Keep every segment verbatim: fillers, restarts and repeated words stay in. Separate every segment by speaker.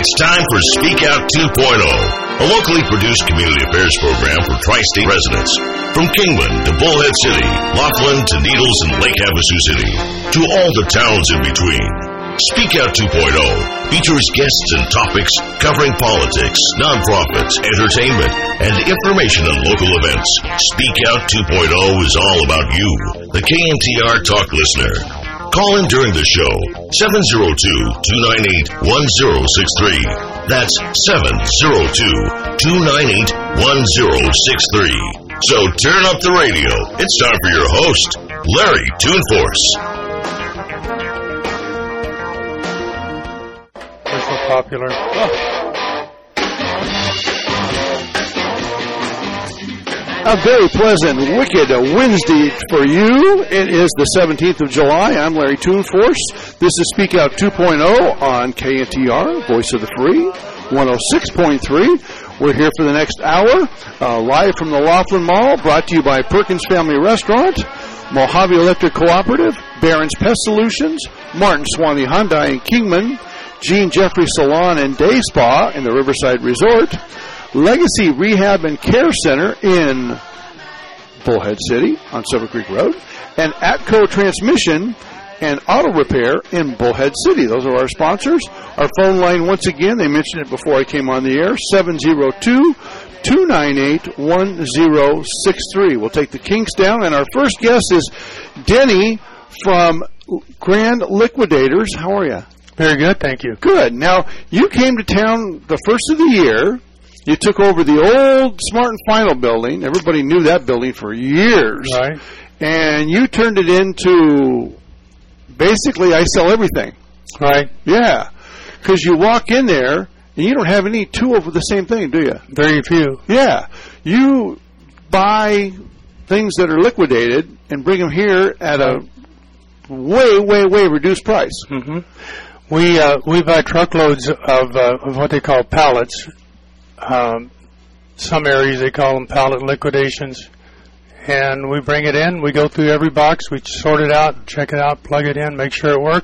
Speaker 1: It's time for Speak Out two point oh, a locally produced community affairs program for tri-state residents. From Kingman to Bullhead City, Laughlin to Needles and Lake Havasu City, to all the towns in between. Speak Out two point oh features guests and topics covering politics, nonprofits, entertainment, and information on local events. Speak Out two point oh is all about you, the K N T R Talk listener. Call in during the show, seven oh two, two nine eight, one oh six three. That's seven oh two, two nine eight, one oh six three. So turn up the radio. It's time for your host, Larry Toonforce.
Speaker 2: They're so popular. Oh.
Speaker 3: A very pleasant, wicked Wednesday for you. It is the seventeenth of July. I'm Larry Toonforce. This is Speak Out two point oh on K N T R, Voice of the Free, one oh six point three. We're here for the next hour, uh, live from the Laughlin Mall, brought to you by Perkins Family Restaurant, Mojave Electric Cooperative, Barron's Pest Solutions, Martin Swanee Hyundai in Kingman, Gene Jeffrey Salon and Day Spa in the Riverside Resort, Legacy Rehab and Care Center in Bullhead City on Silver Creek Road, and Atco Transmission and Auto Repair in Bullhead City. Those are our sponsors. Our phone line, once again, they mentioned it before I came on the air, seven oh two, two nine eight, one oh six three. We'll take the kinks down, and our first guest is Denny from Grand Liquidators. How are you?
Speaker 2: Very good, thank you.
Speaker 3: Good. Now, you came to town the first of the year. You took over the old Smart and Final building. Everybody knew that building for years.
Speaker 2: Right.
Speaker 3: And you turned it into, basically, I sell everything.
Speaker 2: Right.
Speaker 3: Yeah. Because you walk in there, and you don't have any two of the same thing, do you?
Speaker 2: Very few.
Speaker 3: Yeah. You buy things that are liquidated and bring them here at a way, way, way reduced price.
Speaker 2: Mm-hmm. We, uh, we buy truckloads of, uh, of what they call pallets. Um, some areas they call them pallet liquidations, and we bring it in, we go through every box, we sort it out, check it out, plug it in, make sure it works,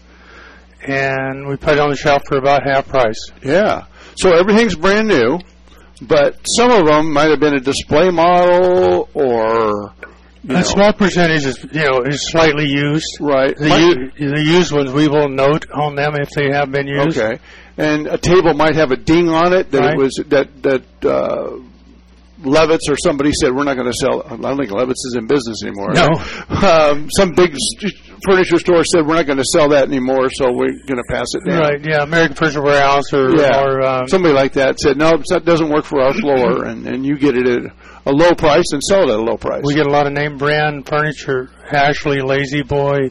Speaker 2: and we put it on the shelf for about half price.
Speaker 3: Yeah. So everything's brand new, but some of them might have been a display model or... You
Speaker 2: a
Speaker 3: know.
Speaker 2: small percentage is, you know, is slightly used.
Speaker 3: Right.
Speaker 2: The, u- the used ones, we will note on them if they have been used.
Speaker 3: Okay. And a table might have a ding on it that
Speaker 2: right.
Speaker 3: it was that that uh, Levitz or somebody said we're not going to sell. I don't think Levitz is in business anymore.
Speaker 2: No.
Speaker 3: Um, some big st- furniture store said we're not going to sell that anymore, so we're going to pass it down.
Speaker 2: Right. Yeah. American Furniture Warehouse or,
Speaker 3: yeah.
Speaker 2: or um,
Speaker 3: somebody like that said no, that doesn't work for our floor, and and you get it at a low price and sell it at a low price.
Speaker 2: We get a lot of name brand furniture, Ashley, Lazy Boy,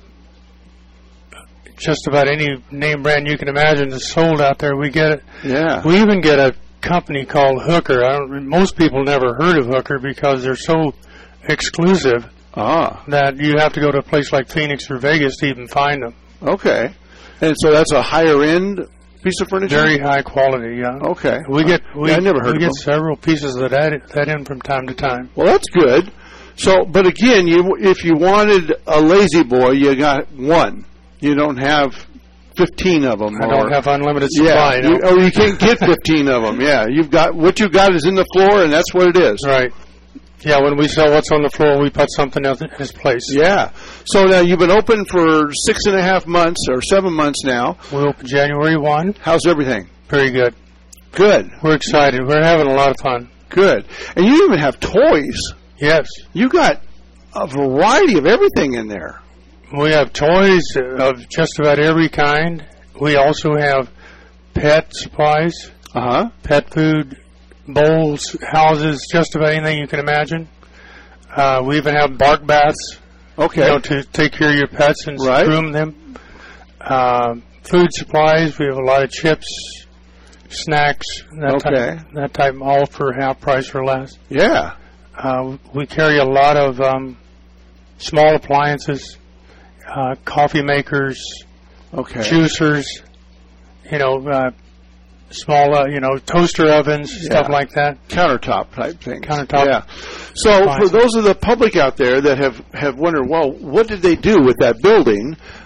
Speaker 2: just about any name brand you can imagine is sold out there. We get it.
Speaker 3: Yeah.
Speaker 2: We even get a company called Hooker. I don't, most people never heard of Hooker because they're so exclusive
Speaker 3: ah.
Speaker 2: that you have to go to a place like Phoenix or Vegas to even find them.
Speaker 3: Okay. And so that's a higher end piece of furniture?
Speaker 2: Very high quality, yeah.
Speaker 3: Okay.
Speaker 2: We get we,
Speaker 3: yeah, I never heard
Speaker 2: we
Speaker 3: of
Speaker 2: get
Speaker 3: them.
Speaker 2: several pieces of that that in from time to time.
Speaker 3: Well, that's good. So, but again, you if you wanted a Lazy Boy, you got one. You don't have fifteen of them.
Speaker 2: I
Speaker 3: or,
Speaker 2: don't have unlimited supply.
Speaker 3: Yeah,
Speaker 2: no.
Speaker 3: you, or you can't get fifteen of them. Yeah, you've got what you got is in the floor, and that's what it is.
Speaker 2: Right. Yeah, when we sell what's on the floor, we put something else in its place.
Speaker 3: Yeah. So now you've been open for six and a half months or seven months now.
Speaker 2: We opened January first.
Speaker 3: How's everything?
Speaker 2: Very good.
Speaker 3: Good.
Speaker 2: We're excited. We're having a lot of fun.
Speaker 3: Good. And you even have toys.
Speaker 2: Yes.
Speaker 3: You got a variety of everything in there.
Speaker 2: We have toys of just about every kind. We also have pet supplies,
Speaker 3: uh-huh.
Speaker 2: pet food, bowls, houses, just about anything you can imagine. Uh, we even have bark baths,
Speaker 3: okay,
Speaker 2: you know, to take care of your pets and
Speaker 3: right.
Speaker 2: groom them. Uh, food supplies, we have a lot of chips, snacks, that
Speaker 3: okay.
Speaker 2: type, that type, all for half price or less.
Speaker 3: Yeah.
Speaker 2: Uh, we carry a lot of um, small appliances, uh, coffee makers,
Speaker 3: okay,
Speaker 2: juicers, you know, uh, small, uh, you know, toaster ovens,
Speaker 3: yeah.
Speaker 2: stuff like that.
Speaker 3: Countertop type things.
Speaker 2: Countertop.
Speaker 3: Yeah. So for those of the public out there that have, have wondered, well, what did they do with that building?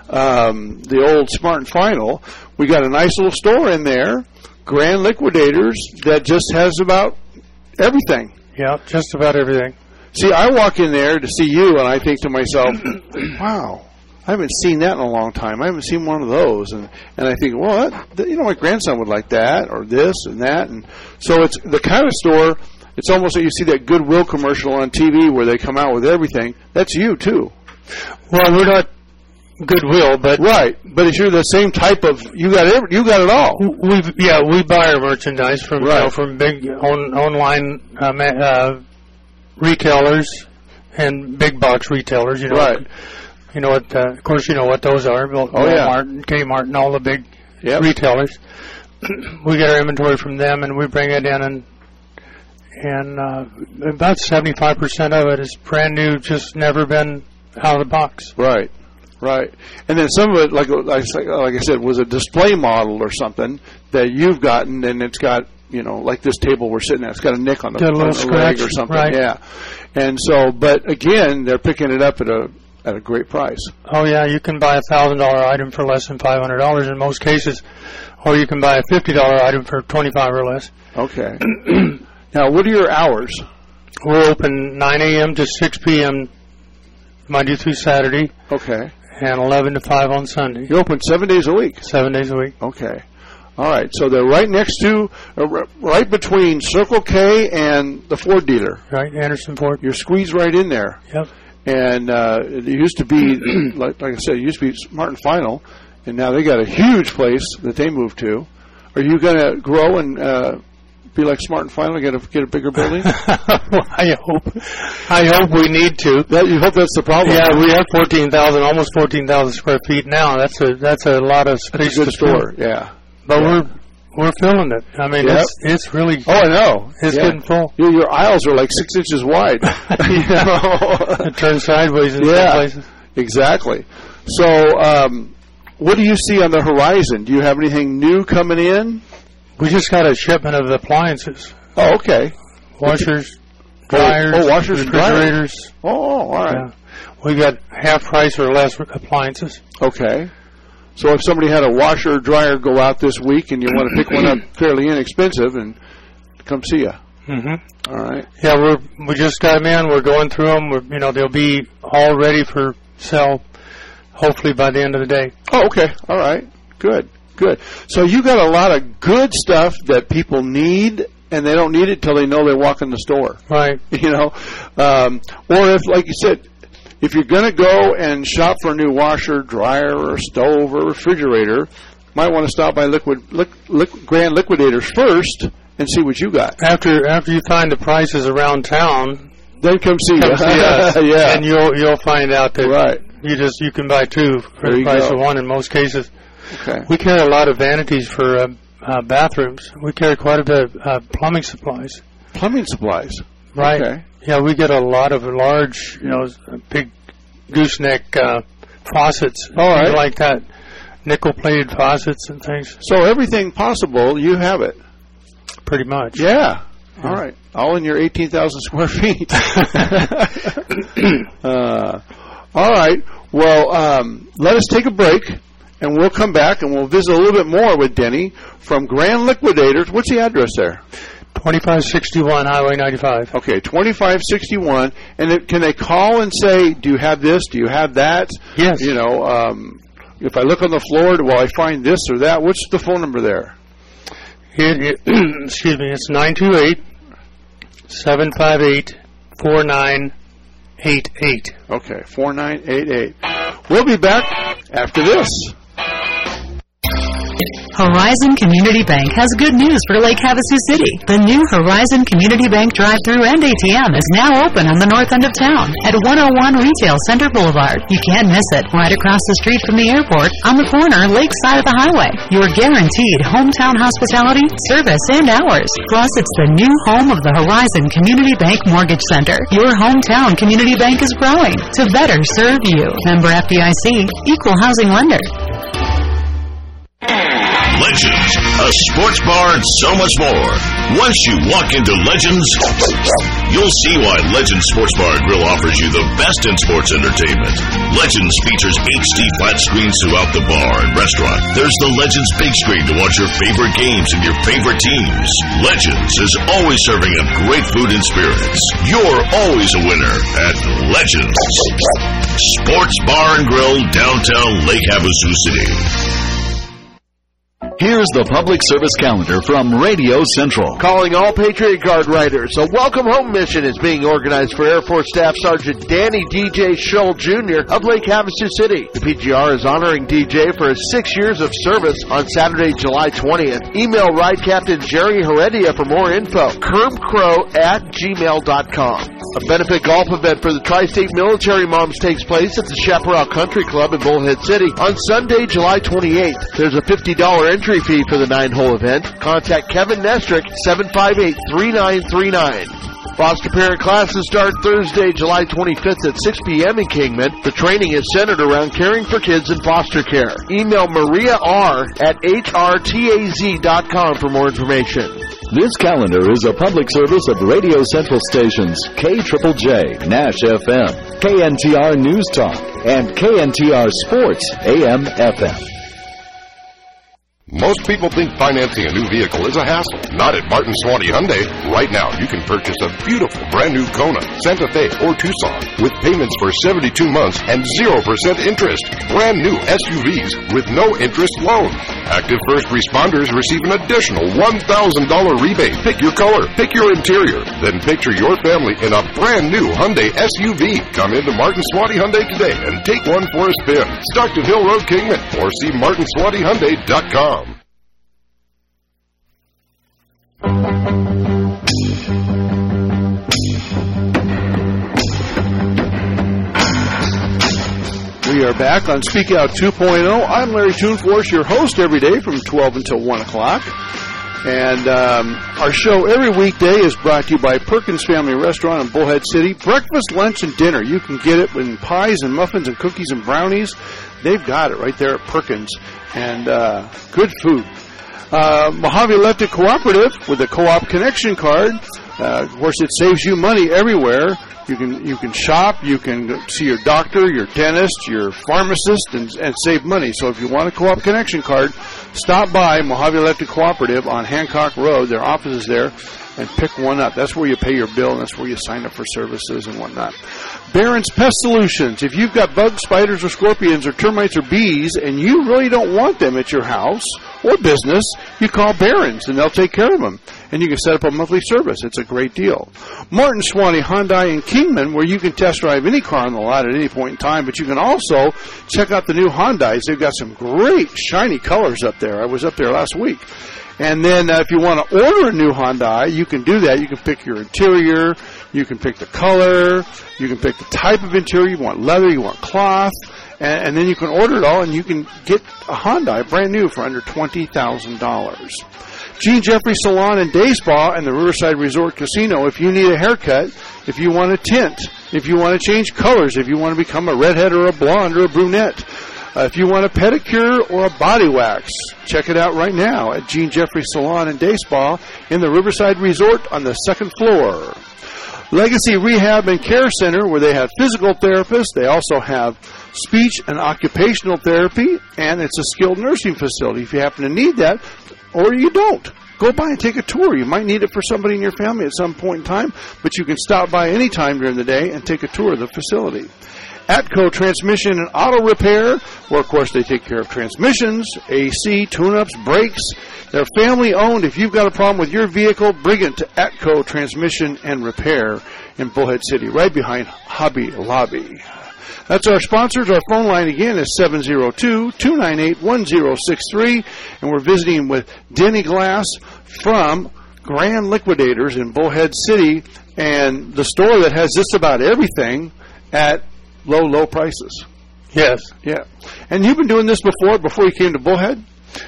Speaker 3: um, the old Smart and Final, we got a nice little store in there, Grand Liquidators, that just has about everything.
Speaker 2: Yeah, just about everything.
Speaker 3: See, I walk in there to see you, and I think to myself, wow, I haven't seen that in a long time. I haven't seen one of those. And, and I think, well, that, you know, my grandson would like that or this and that. And so it's the kind of store, it's almost like you see that Goodwill commercial on T V where they come out with everything. That's you, too.
Speaker 2: Well, we're not Goodwill, but...
Speaker 3: Right, but if you're the same type of, you got every, you got it all.
Speaker 2: We Yeah, we buy our merchandise from,
Speaker 3: right.
Speaker 2: you know, from big on, online uh, uh, retailers and big box retailers, you know.
Speaker 3: Right.
Speaker 2: You know what, uh, of course you know what those are, Walmart
Speaker 3: oh, yeah.
Speaker 2: and Kmart and all the big
Speaker 3: yep.
Speaker 2: retailers. We get our inventory from them and we bring it in, and and uh, about seventy-five percent of it is brand new, just never been out of the box.
Speaker 3: Right, right. And then some of it, like, like I said, was a display model or something that you've gotten, and it's got, you know, like this table we're sitting at, it's got a nick on the,
Speaker 2: got a little
Speaker 3: on the
Speaker 2: scratch,
Speaker 3: leg or something.
Speaker 2: Right.
Speaker 3: Yeah. And so, but again, they're picking it up at a at a great price.
Speaker 2: Oh yeah, you can buy a thousand dollar item for less than five hundred dollars in most cases, or you can buy a fifty dollar item for twenty five or less.
Speaker 3: Okay. Now, what are your hours?
Speaker 2: We're open nine a.m. to six p.m. Monday through Saturday.
Speaker 3: Okay.
Speaker 2: And eleven to five on Sunday.
Speaker 3: You're open seven days a week.
Speaker 2: Seven days a week.
Speaker 3: Okay. All right. So they're right next to, uh, right between Circle K and the Ford dealer.
Speaker 2: Right, Anderson Ford.
Speaker 3: You're squeezed right in there.
Speaker 2: Yep.
Speaker 3: And uh, it used to be, like, like I said, it used to be Smart and Final, and now they got a huge place that they moved to. Are you going to grow and uh, be like Smart and Final, get a get a bigger building?
Speaker 2: Well, I hope. I hope we need to.
Speaker 3: That, you hope that's the problem.
Speaker 2: Yeah, we have fourteen thousand, almost fourteen thousand square feet now. That's a that's a lot of space.
Speaker 3: That's a good
Speaker 2: to
Speaker 3: store.
Speaker 2: fill.
Speaker 3: Yeah,
Speaker 2: but
Speaker 3: yeah.
Speaker 2: we're we're filling it. I mean,
Speaker 3: yep.
Speaker 2: it's it's really.
Speaker 3: Oh, I know.
Speaker 2: It's
Speaker 3: yeah.
Speaker 2: getting full.
Speaker 3: Your, your aisles are like six inches wide. You know?
Speaker 2: It turns sideways in
Speaker 3: yeah,
Speaker 2: some places.
Speaker 3: Exactly. So, um, what do you see on the horizon? Do you have anything new coming in?
Speaker 2: We just got a shipment of appliances.
Speaker 3: Oh, okay.
Speaker 2: Washers, dryers,
Speaker 3: oh, washers,
Speaker 2: refrigerators.
Speaker 3: Oh, all right.
Speaker 2: Yeah. We got half price or less appliances.
Speaker 3: Okay. So if somebody had a washer or dryer go out this week and you want to pick one up fairly inexpensive, and come see you.
Speaker 2: Mm-hmm.
Speaker 3: All right.
Speaker 2: Yeah, we're we just got them in. We're going through them. We're, you know, they'll be all ready for sale, hopefully by the end of the day.
Speaker 3: Oh, okay. All right. Good. Good. So you got a lot of good stuff that people need, and they don't need it till they know they walk in the store.
Speaker 2: Right.
Speaker 3: You know, um, or if, like you said, if you're going to go and shop for a new washer, dryer, or stove, or refrigerator, might want to stop by Liquid, Liquid, Liquid Grand Liquidators first and see what you got.
Speaker 2: After after you find the prices around town,
Speaker 3: then come see
Speaker 2: come
Speaker 3: you.
Speaker 2: see us,
Speaker 3: yeah,
Speaker 2: and you'll you'll find out that
Speaker 3: right.
Speaker 2: you just you can buy two for
Speaker 3: there
Speaker 2: the
Speaker 3: you
Speaker 2: price
Speaker 3: go.
Speaker 2: of one in most cases.
Speaker 3: Okay.
Speaker 2: We carry a lot of vanities for uh, uh, bathrooms. We carry quite a bit of uh, plumbing supplies.
Speaker 3: Plumbing supplies.
Speaker 2: Right.
Speaker 3: Okay.
Speaker 2: Yeah, we get a lot of large, you know, big gooseneck uh, faucets,
Speaker 3: All right.
Speaker 2: things like that, nickel-plated faucets and things.
Speaker 3: So everything possible, you have it.
Speaker 2: Pretty much.
Speaker 3: Yeah. All right. All in your eighteen thousand square feet. uh, all right. Well, um, let us take a break, and we'll come back, and we'll visit a little bit more with Denny from Grand Liquidators. What's the address there?
Speaker 2: twenty-five sixty-one Highway ninety-five.
Speaker 3: Okay, twenty-five sixty-one. And it, can they call and say, do you have this? Do you have that?
Speaker 2: Yes.
Speaker 3: You know, um, if I look on the floor, will I find this or that? What's the phone number there?
Speaker 2: It, it, excuse me, it's nine two eight, seven five eight, four nine eight eight.
Speaker 3: Okay, four nine eight eight. We'll be back after this.
Speaker 4: Horizon Community Bank has good news for Lake Havasu City. The new Horizon Community Bank drive-thru and A T M is now open on the north end of town at one oh one Retail Center Boulevard. You can't miss it. Right across the street from the airport, on the corner, lakeside of the highway. You're guaranteed hometown hospitality, service, and hours. Plus, it's the new home of the Horizon Community Bank Mortgage Center. Your hometown community bank is growing to better serve you. Member F D I C, Equal Housing Lender.
Speaker 1: Legends, a sports bar and so much more. Once you walk into Legends, you'll see why Legends Sports Bar and Grill offers you the best in sports entertainment. Legends features H D flat screens throughout the bar and restaurant. There's the Legends big screen to watch your favorite games and your favorite teams. Legends is always serving up great food and spirits. You're always a winner at Legends Sports Bar and Grill, downtown Lake Havasu City.
Speaker 5: Here's the public service calendar from Radio Central.
Speaker 6: Calling all Patriot Guard riders. A welcome home mission is being organized for Air Force Staff Sergeant Danny D J Shull Junior of Lake Havasu City. The P G R is honoring D J for his six years of service on Saturday, July twentieth. Email Ride Captain Jerry Heredia for more info. curbcrow at gmail dot com. A benefit golf event for the Tri-State Military Moms takes place at the Chaparral Country Club in Bullhead City on Sunday, July twenty-eighth. There's a fifty dollars entry fee for the nine-hole event. Contact Kevin Nestrick, seven five eight, three nine three nine. Foster parent classes start Thursday, July twenty-fifth at six p.m. in Kingman. The training is centered around caring for kids in foster care. Email Maria R. at h r t a z dot com for more information.
Speaker 5: This calendar is a public service of Radio Central stations K J J, Nash F M, K N T R News Talk, and K N T R Sports A M F M.
Speaker 7: Most people think financing a new vehicle is a hassle. Not at Martin Swanee Hyundai. Right now, you can purchase a beautiful brand new Kona, Santa Fe, or Tucson with payments for seventy-two months and zero percent interest. Brand new S U Vs with no interest loan. Active first responders receive an additional one thousand dollars rebate. Pick your color, pick your interior, then picture your family in a brand new Hyundai S U V. Come into Martin Swanee Hyundai today and take one for a spin. Stockton Hill Road, Kingman, or see martin swanee hyundai dot com.
Speaker 3: We are back on Speak Out two point oh. I'm Larry Toonforce, your host every day from twelve until one o'clock. And um, our show every weekday is brought to you by Perkins Family Restaurant in Bullhead City. Breakfast, lunch, and dinner. You can get it in pies and muffins and cookies and brownies. They've got it right there at Perkins. And uh, good food. Uh, Mojave Electric Cooperative with a Co-op Connection card. Uh, of course, it saves you money everywhere. You can you can shop, you can see your doctor, your dentist, your pharmacist, and, and save money. So if you want a Co-op Connection card, stop by Mojave Electric Cooperative on Hancock Road. Their office is there, and pick one up. That's where you pay your bill, and that's where you sign up for services and whatnot. Barron's Pest Solutions. If you've got bugs, spiders, or scorpions, or termites, or bees, and you really don't want them at your house or business, you call Barron's, and they'll take care of them. And you can set up a monthly service. It's a great deal. Martin Swanee Hyundai in Kingman, where you can test drive any car on the lot at any point in time, but you can also check out the new Hyundais. They've got some great shiny colors up there. I was up there last week. And then uh, if you want to order a new Hyundai, you can do that. You can pick your interior. You can pick the color. You can pick the type of interior. You want leather. You want cloth. And, and then you can order it all, and you can get a Hyundai brand new for under twenty thousand dollars. Gene Jeffrey Salon and Day Spa and the Riverside Resort Casino. If you need a haircut, if you want a tint, if you want to change colors, if you want to become a redhead or a blonde or a brunette, uh, if you want a pedicure or a body wax, check it out right now at Gene Jeffrey Salon and Day Spa in the Riverside Resort on the second floor. Legacy Rehab and Care Center, where they have physical therapists. They also have speech and occupational therapy, and it's a skilled nursing facility. If you happen to need that, or you don't, go by and take a tour. You might need it for somebody in your family at some point in time, but you can stop by any time during the day and take a tour of the facility. Atco Transmission and Auto Repair, where, of course, they take care of transmissions, A C, tune-ups, brakes. They're family-owned. If you've got a problem with your vehicle, bring it to Atco Transmission and Repair in Bullhead City, right behind Hobby Lobby. That's our sponsors. Our phone line again is seven zero two, two nine eight, one zero six three, and we're visiting with Denny Glass from Grand Liquidators in Bullhead City, and the store that has just about everything at low, low prices.
Speaker 2: Yes.
Speaker 3: Yeah. And you've been doing this before, before you came to Bullhead?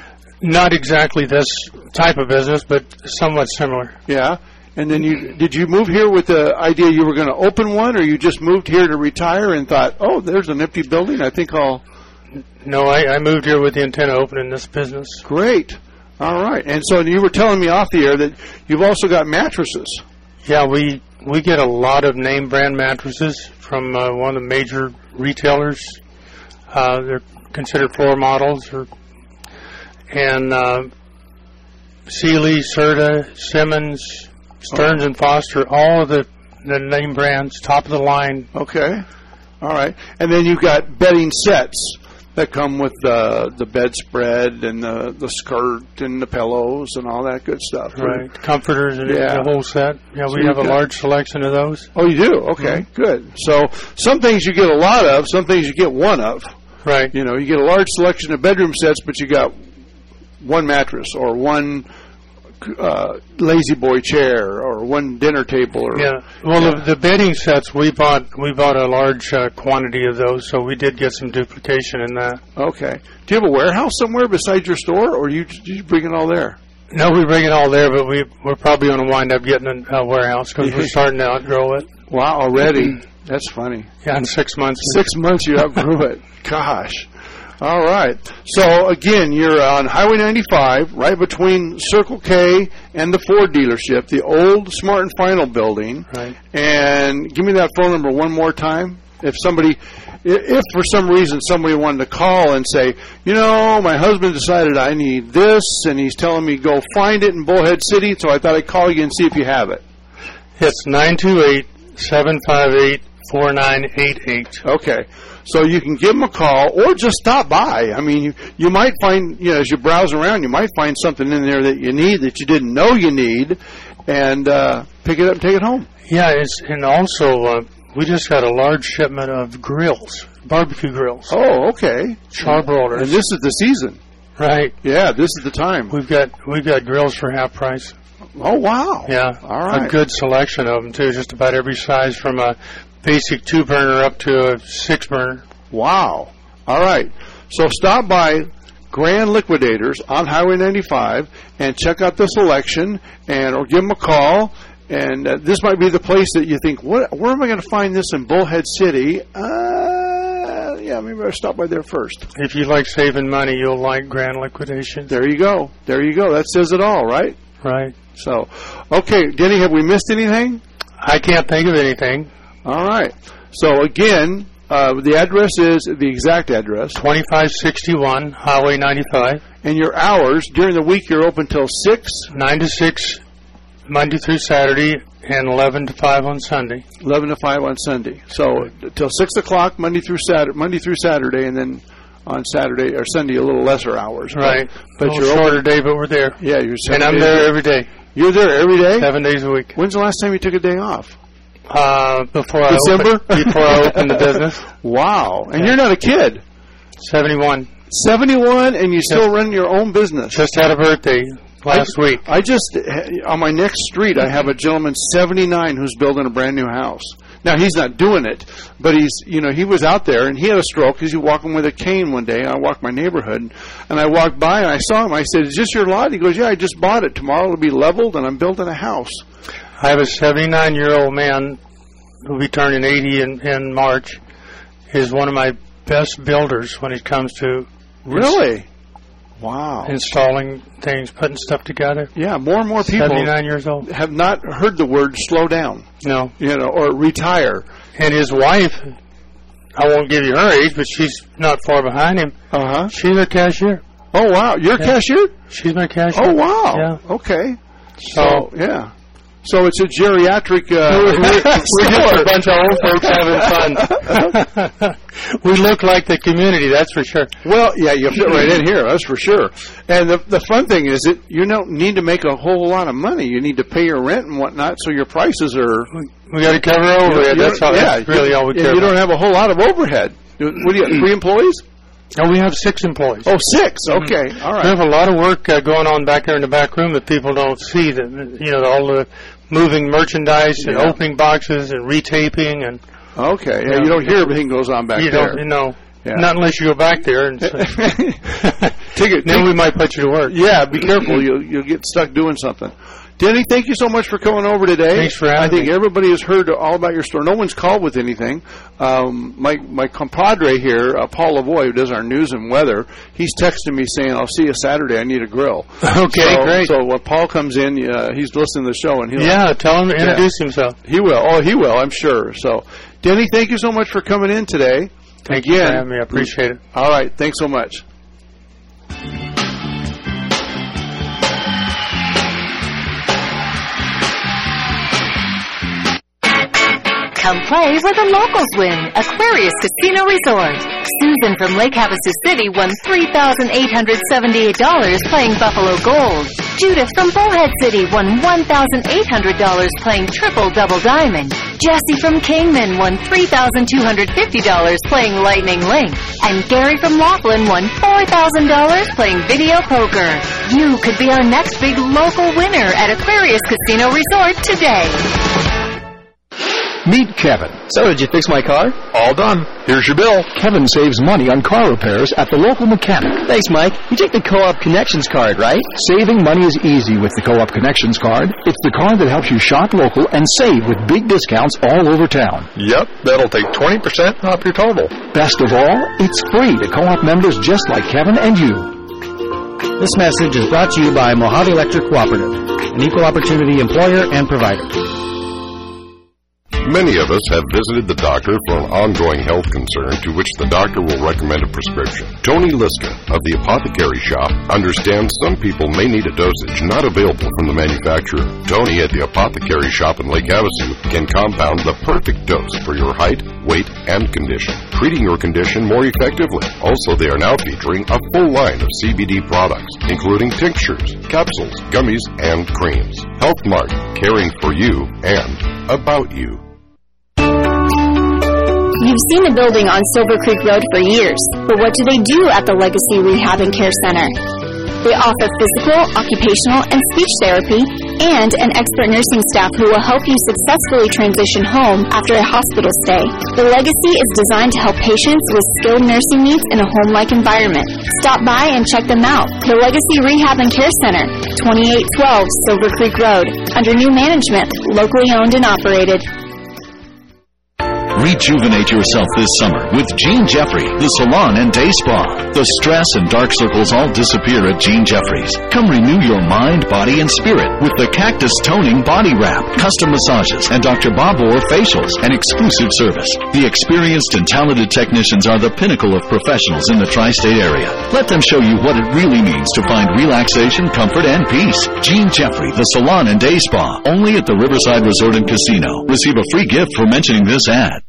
Speaker 2: Not exactly this type of business, but somewhat similar.
Speaker 3: Yeah. And then you did you move here with the idea you were going to open one, or you just moved here to retire and thought, oh, there's an empty building, I think I'll...
Speaker 2: No, I, I moved here with the intent of opening this business.
Speaker 3: Great. All right. And so you were telling me off the air that you've also got mattresses.
Speaker 2: Yeah, we we get a lot of name brand mattresses from uh, one of the major retailers. Uh, they're considered floor models, or, and uh, Sealy, Serta, Simmons, Stearns and Foster, all of the, the name brands, top of the line.
Speaker 3: Okay. All right. And then you've got bedding sets that come with uh, the bedspread and the, the skirt and the pillows and all that good stuff.
Speaker 2: Right. Comforters and
Speaker 3: Yeah.
Speaker 2: the whole set. Yeah,
Speaker 3: So
Speaker 2: we have a
Speaker 3: you've got-
Speaker 2: large selection of those.
Speaker 3: Oh, you do? Okay,
Speaker 2: Mm-hmm.
Speaker 3: good. So some things you get a lot of, some things you get one of.
Speaker 2: Right.
Speaker 3: You know, you get a large selection of bedroom sets, but you got one mattress or one uh, lazy boy chair or one dinner table. Or,
Speaker 2: Yeah. Well,
Speaker 3: Yeah.
Speaker 2: The, the bedding sets, we bought we bought a large uh, quantity of those, so we did get some duplication in that.
Speaker 3: Okay. Do you have a warehouse somewhere beside your store, or you you bring it all there?
Speaker 2: No, we bring it all there, but we, we're probably going to wind up getting a, a warehouse because we're starting to outgrow it.
Speaker 3: Wow, already. That's funny.
Speaker 2: Yeah, in six months.
Speaker 3: Six months you outgrew it. Gosh. All right. So, again, you're on Highway ninety-five, right between Circle K and the Ford dealership, the old Smart and Final building.
Speaker 2: Right.
Speaker 3: And give me that phone number one more time. If somebody, if for some reason somebody wanted to call and say, you know, my husband decided I need this, and he's telling me go find it in Bullhead City, so I thought I'd call you and see if you have it.
Speaker 2: It's nine two eight, seven five eight, four nine eight eight.
Speaker 3: Okay. So you can give them a call or just stop by. I mean, you, you might find, you know, as you browse around, you might find something in there that you need that you didn't know you need, and uh, pick it up and take it home.
Speaker 2: Yeah, it's, and also uh, we just got a large shipment of grills, barbecue grills,
Speaker 3: Oh, okay.
Speaker 2: char broilers.
Speaker 3: And this is the season.
Speaker 2: Right.
Speaker 3: Yeah, this is the time.
Speaker 2: We've got we've got grills for half price.
Speaker 3: Oh, wow.
Speaker 2: Yeah.
Speaker 3: All right.
Speaker 2: A good selection of them too, just about every size from a basic two burner up to a six burner.
Speaker 3: Wow. All right. So stop by Grand Liquidators on Highway ninety-five and check out the selection, and or give them a call. And uh, this might be the place that you think, what? Where am I going to find this in Bullhead City? Uh, yeah, maybe I'll stop by there first.
Speaker 2: If you like saving money, you'll like Grand Liquidation.
Speaker 3: There you go. There you go. That says it all, right?
Speaker 2: Right.
Speaker 3: So, okay, Denny, have we missed anything?
Speaker 2: I can't think of anything.
Speaker 3: All right. So, again, uh, the address is the exact address.
Speaker 2: twenty-five sixty-one Highway ninety-five,
Speaker 3: And your hours, during the week, you're open till six?
Speaker 2: nine to six, Monday through Saturday, and eleven to five on Sunday.
Speaker 3: eleven to five on Sunday. So, till six o'clock, Monday through Saturday, Monday through Saturday, and then on Saturday or Sunday, a little lesser hours.
Speaker 2: Right.
Speaker 3: But, but
Speaker 2: a
Speaker 3: you're
Speaker 2: little
Speaker 3: open.
Speaker 2: shorter day, but we're there.
Speaker 3: Yeah, you're
Speaker 2: And
Speaker 3: seven
Speaker 2: I'm
Speaker 3: days
Speaker 2: there
Speaker 3: a week.
Speaker 2: every day,
Speaker 3: You're there every day?
Speaker 2: seven days a week.
Speaker 3: When's the last time you took a day off?
Speaker 2: Uh, before I
Speaker 3: December?
Speaker 2: open, before I open the business.
Speaker 3: Wow. And
Speaker 2: Yeah.
Speaker 3: you're not a kid.
Speaker 2: seventy-one.
Speaker 3: seventy-one, and you still run your own business.
Speaker 2: Just had a birthday last
Speaker 3: I,
Speaker 2: week.
Speaker 3: I just, on my next street, I have a gentleman, seventy-nine, who's building a brand new house. Now, he's not doing it, but he's, you know, he was out there, and he had a stroke. He's walking with a cane one day. I walked my neighborhood, and I walked by, and I saw him. I said, is this your lot? He goes, yeah, I just bought it. Tomorrow it'll be leveled, and I'm building a house.
Speaker 2: I have a seventy-nine-year-old man who'll be turning eighty in, in March. Is one of my best builders when it comes to
Speaker 3: Really? Wow.
Speaker 2: installing things, putting stuff together.
Speaker 3: Yeah, more and more people
Speaker 2: seventy-nine years old.
Speaker 3: have not heard the word slow down,
Speaker 2: No.
Speaker 3: you know, or retire.
Speaker 2: And his wife, I won't give you her age, but she's not far behind him.
Speaker 3: Uh-huh.
Speaker 2: She's a cashier.
Speaker 3: Oh, wow. You're a
Speaker 2: Yeah.
Speaker 3: cashier?
Speaker 2: She's my cashier.
Speaker 3: Oh, wow.
Speaker 2: Yeah.
Speaker 3: Okay.
Speaker 2: So,
Speaker 3: So, yeah. So it's a geriatric uh,
Speaker 2: we're, we're just
Speaker 3: store.
Speaker 2: a bunch of old folks having fun. We look like the community, that's for sure.
Speaker 3: Well, yeah, you fit right in here, that's for sure. And the the fun thing is that you don't need to make a whole lot of money. You need to pay your rent and whatnot, so your prices are...
Speaker 2: We got to cover overhead.
Speaker 3: you
Speaker 2: That's
Speaker 3: don't-
Speaker 2: all.
Speaker 3: yeah,
Speaker 2: That's really all we
Speaker 3: and
Speaker 2: care
Speaker 3: you
Speaker 2: about.
Speaker 3: don't have a whole lot of overhead. What do you got, three employees?
Speaker 2: No, we have six employees.
Speaker 3: Oh, six. Okay, all
Speaker 2: We
Speaker 3: right.
Speaker 2: have a lot of work uh, going on back there in the back room that people don't see. That you know, all the moving merchandise and
Speaker 3: Yeah.
Speaker 2: opening boxes and retaping, and
Speaker 3: Okay, yeah,
Speaker 2: Yeah.
Speaker 3: you don't hear everything goes on back
Speaker 2: you
Speaker 3: there.
Speaker 2: don't, you know,
Speaker 3: Yeah.
Speaker 2: not unless you go back there. And so,
Speaker 3: Take it.
Speaker 2: then
Speaker 3: take-
Speaker 2: we might put you to work.
Speaker 3: Yeah, be careful. You'll you'll get stuck doing something. Denny, thank you so much for coming over today.
Speaker 2: Thanks for having
Speaker 3: I think
Speaker 2: me.
Speaker 3: everybody has heard all about your store. No one's called with anything. Um, my my compadre here, uh, Paul Lavoie, who does our news and weather, he's texting me saying, "I'll see you Saturday. I need a grill."
Speaker 2: Okay,
Speaker 3: so,
Speaker 2: great.
Speaker 3: So when Paul comes in, uh, he's listening to the show, and he'll
Speaker 2: Yeah, tell him to introduce
Speaker 3: Yeah.
Speaker 2: himself.
Speaker 3: He will. Oh, he will. I'm sure. So, Denny, thank you so much for coming in today.
Speaker 2: Thank
Speaker 3: Again,
Speaker 2: you for having me. I appreciate it.
Speaker 3: All right. Thanks so much.
Speaker 8: Come play where the locals win. Aquarius Casino Resort. Susan from Lake Havasu City won three thousand eight hundred seventy-eight dollars playing Buffalo Gold. Judith from Bullhead City won one thousand eight hundred dollars playing Triple Double Diamond. Jesse from Kingman won three thousand two hundred fifty dollars playing Lightning Link. And Gary from Laughlin won four thousand dollars playing Video Poker. You could be our next big local winner at Aquarius Casino Resort today.
Speaker 9: Meet Kevin.
Speaker 10: So, did you fix my car?
Speaker 9: All done. Here's your bill. Kevin saves money on car repairs at the local mechanic.
Speaker 10: Thanks, Mike. You take the Co-op Connections card, right?
Speaker 9: Saving money is easy with the Co-op Connections card. It's the card that helps you shop local and save with big discounts all over town.
Speaker 7: Yep, that'll take twenty percent off your total.
Speaker 9: Best of all, it's free to Co-op members just like Kevin and you.
Speaker 11: This message is brought to you by Mojave Electric Cooperative, an equal opportunity employer and provider.
Speaker 7: Many of us have visited the doctor for an ongoing health concern to which the doctor will recommend a prescription. Tony Liska of the Apothecary Shop understands some people may need a dosage not available from the manufacturer. Tony at the Apothecary Shop in Lake Havasu can compound the perfect dose for your height, weight, and condition, treating your condition more effectively. Also, they are now featuring a full line of C B D products, including tinctures, capsules, gummies, and creams. HealthMart, caring for you and about you.
Speaker 12: You've seen the building on Silver Creek Road for years, but what do they do at the Legacy Rehab and Care Center? They offer physical, occupational, and speech therapy, and an expert nursing staff who will help you successfully transition home after a hospital stay. The Legacy is designed to help patients with skilled nursing needs in a home-like environment. Stop by and check them out. The Legacy Rehab and Care Center, twenty-eight twelve Silver Creek Road, under new management, locally owned and operated.
Speaker 5: Rejuvenate yourself this summer with Gene Jeffrey, the salon and day spa. The stress and dark circles all disappear at Gene Jeffrey's. Come renew your mind, body, and spirit with the Cactus Toning Body Wrap, custom massages, and Doctor Bob Orr facials, and exclusive service. The experienced and talented technicians are the pinnacle of professionals in the tri-state area. Let them show you what it really means to find relaxation, comfort, and peace. Gene Jeffrey, the salon and day spa, only at the Riverside Resort and Casino. Receive a free gift for mentioning this ad.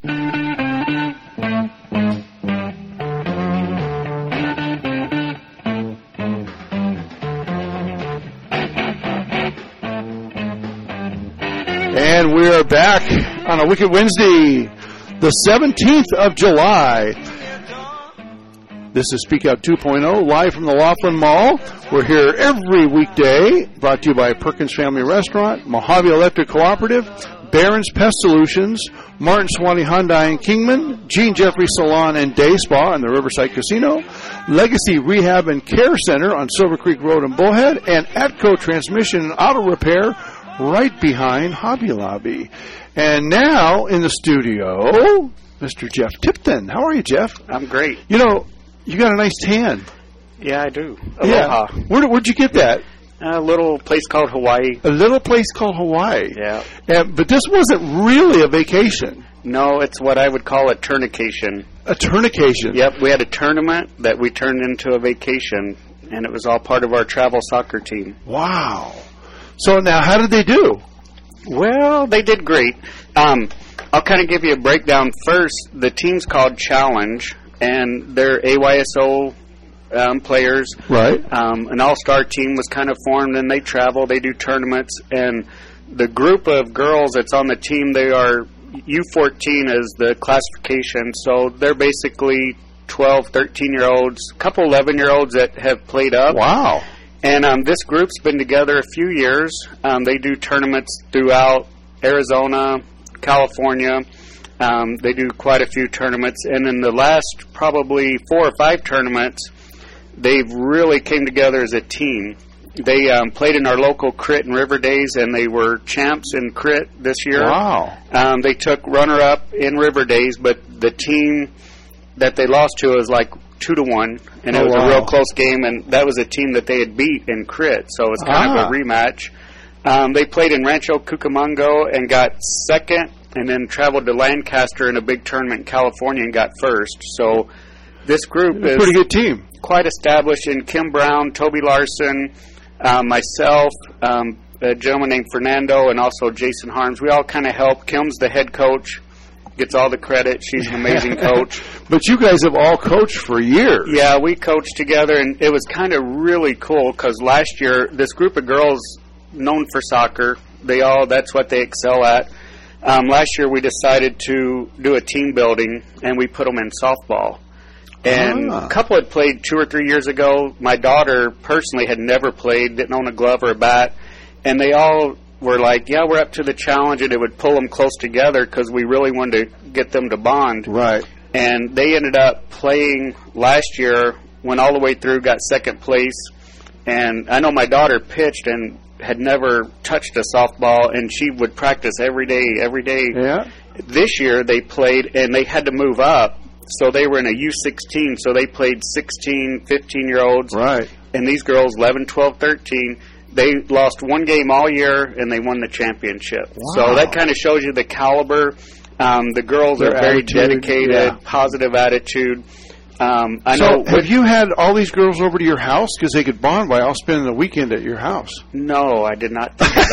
Speaker 3: And we are back on a Wicked Wednesday, the seventeenth of July. This is Speak Out two point oh, live from the Laughlin Mall. We're here every weekday, brought to you by Perkins Family Restaurant, Mojave Electric Cooperative, Barron's Pest Solutions, Martin Swanee Hyundai in Kingman, Gene Jeffrey Salon and Day Spa in the Riverside Casino, Legacy Rehab and Care Center on Silver Creek Road in Bullhead, and Atco Transmission and Auto Repair right behind Hobby Lobby. And now in the studio, Mister Jeff Tipton. How are you, Jeff?
Speaker 13: I'm great.
Speaker 3: You know, you got a nice tan.
Speaker 13: Yeah, I do.
Speaker 3: Aloha. Yeah. Where, where'd you get that?
Speaker 13: A little place called Hawaii.
Speaker 3: A little place called Hawaii.
Speaker 13: Yeah.
Speaker 3: And, but this wasn't really a vacation.
Speaker 13: No, it's what I would call a tournication.
Speaker 3: A tournication.
Speaker 13: Yep, we had a tournament that we turned into a vacation, and it was all part of our travel soccer team.
Speaker 3: Wow. So now, how did they do?
Speaker 13: Well, they did great. Um, I'll kind of give you a breakdown first. The team's called Challenge, and they're A Y S O um, players.
Speaker 3: Right.
Speaker 13: Um, an all-star team was kind of formed, and they travel. They do tournaments, and the group of girls that's on the team, they are U fourteen is the classification, so they're basically twelve, thirteen-year-olds, a couple eleven-year-olds that have played up.
Speaker 3: Wow.
Speaker 13: And um, this group's been together a few years. Um, they do tournaments throughout Arizona, California. Um, they do quite a few tournaments. And in the last probably four or five tournaments, they've really came together as a team. They um, played in our local crit and river days, and they were champs in crit this year.
Speaker 3: Wow.
Speaker 13: Um, they took runner-up in river days, but the team that they lost to was like two to one, and it
Speaker 3: Oh,
Speaker 13: was
Speaker 3: wow.
Speaker 13: a real close game, and that was a team that they had beat in crit, so it was kind
Speaker 3: Ah.
Speaker 13: of a rematch. Um, they played in Rancho Cucamonga and got second, and then traveled to Lancaster in a big tournament in California and got first. So this group
Speaker 3: A
Speaker 13: is
Speaker 3: pretty good team.
Speaker 13: quite established in Kim Brown, Toby Larson, uh, myself, um, a gentleman named Fernando, and also Jason Harms. We all kind of help. Kim's the head coach, gets all the credit. She's an amazing coach.
Speaker 3: But you guys have all coached for years.
Speaker 13: Yeah, we coached together, and it was kind of really cool because last year, this group of girls known for soccer, they all, that's what they excel at. Um, last year, we decided to do a team building, and we put them in softball. And
Speaker 3: Ah.
Speaker 13: a couple had played two or three years ago. My daughter personally had never played, didn't own a glove or a bat, and they all were like, yeah, we're up to the challenge, and it would pull them close together because we really wanted to get them to bond.
Speaker 3: Right.
Speaker 13: And they ended up playing last year, went all the way through, got second place. And I know my daughter pitched and had never touched a softball, and she would practice every day, every day.
Speaker 3: Yeah.
Speaker 13: This year they played, and they had to move up. So they were in a U sixteen, so they played sixteen, fifteen-year-olds.
Speaker 3: Right.
Speaker 13: And these girls, eleven, twelve, thirteen, they lost one game all year, and they won the championship.
Speaker 3: Wow.
Speaker 13: So that kind of shows you the caliber. Um, the girls
Speaker 3: Their
Speaker 13: are very
Speaker 3: attitude,
Speaker 13: dedicated,
Speaker 3: yeah.
Speaker 13: positive attitude. Um, I
Speaker 3: so
Speaker 13: know.
Speaker 3: have you had all these girls over to your house because they could bond by all spending the weekend at your house?
Speaker 13: No, I did not think of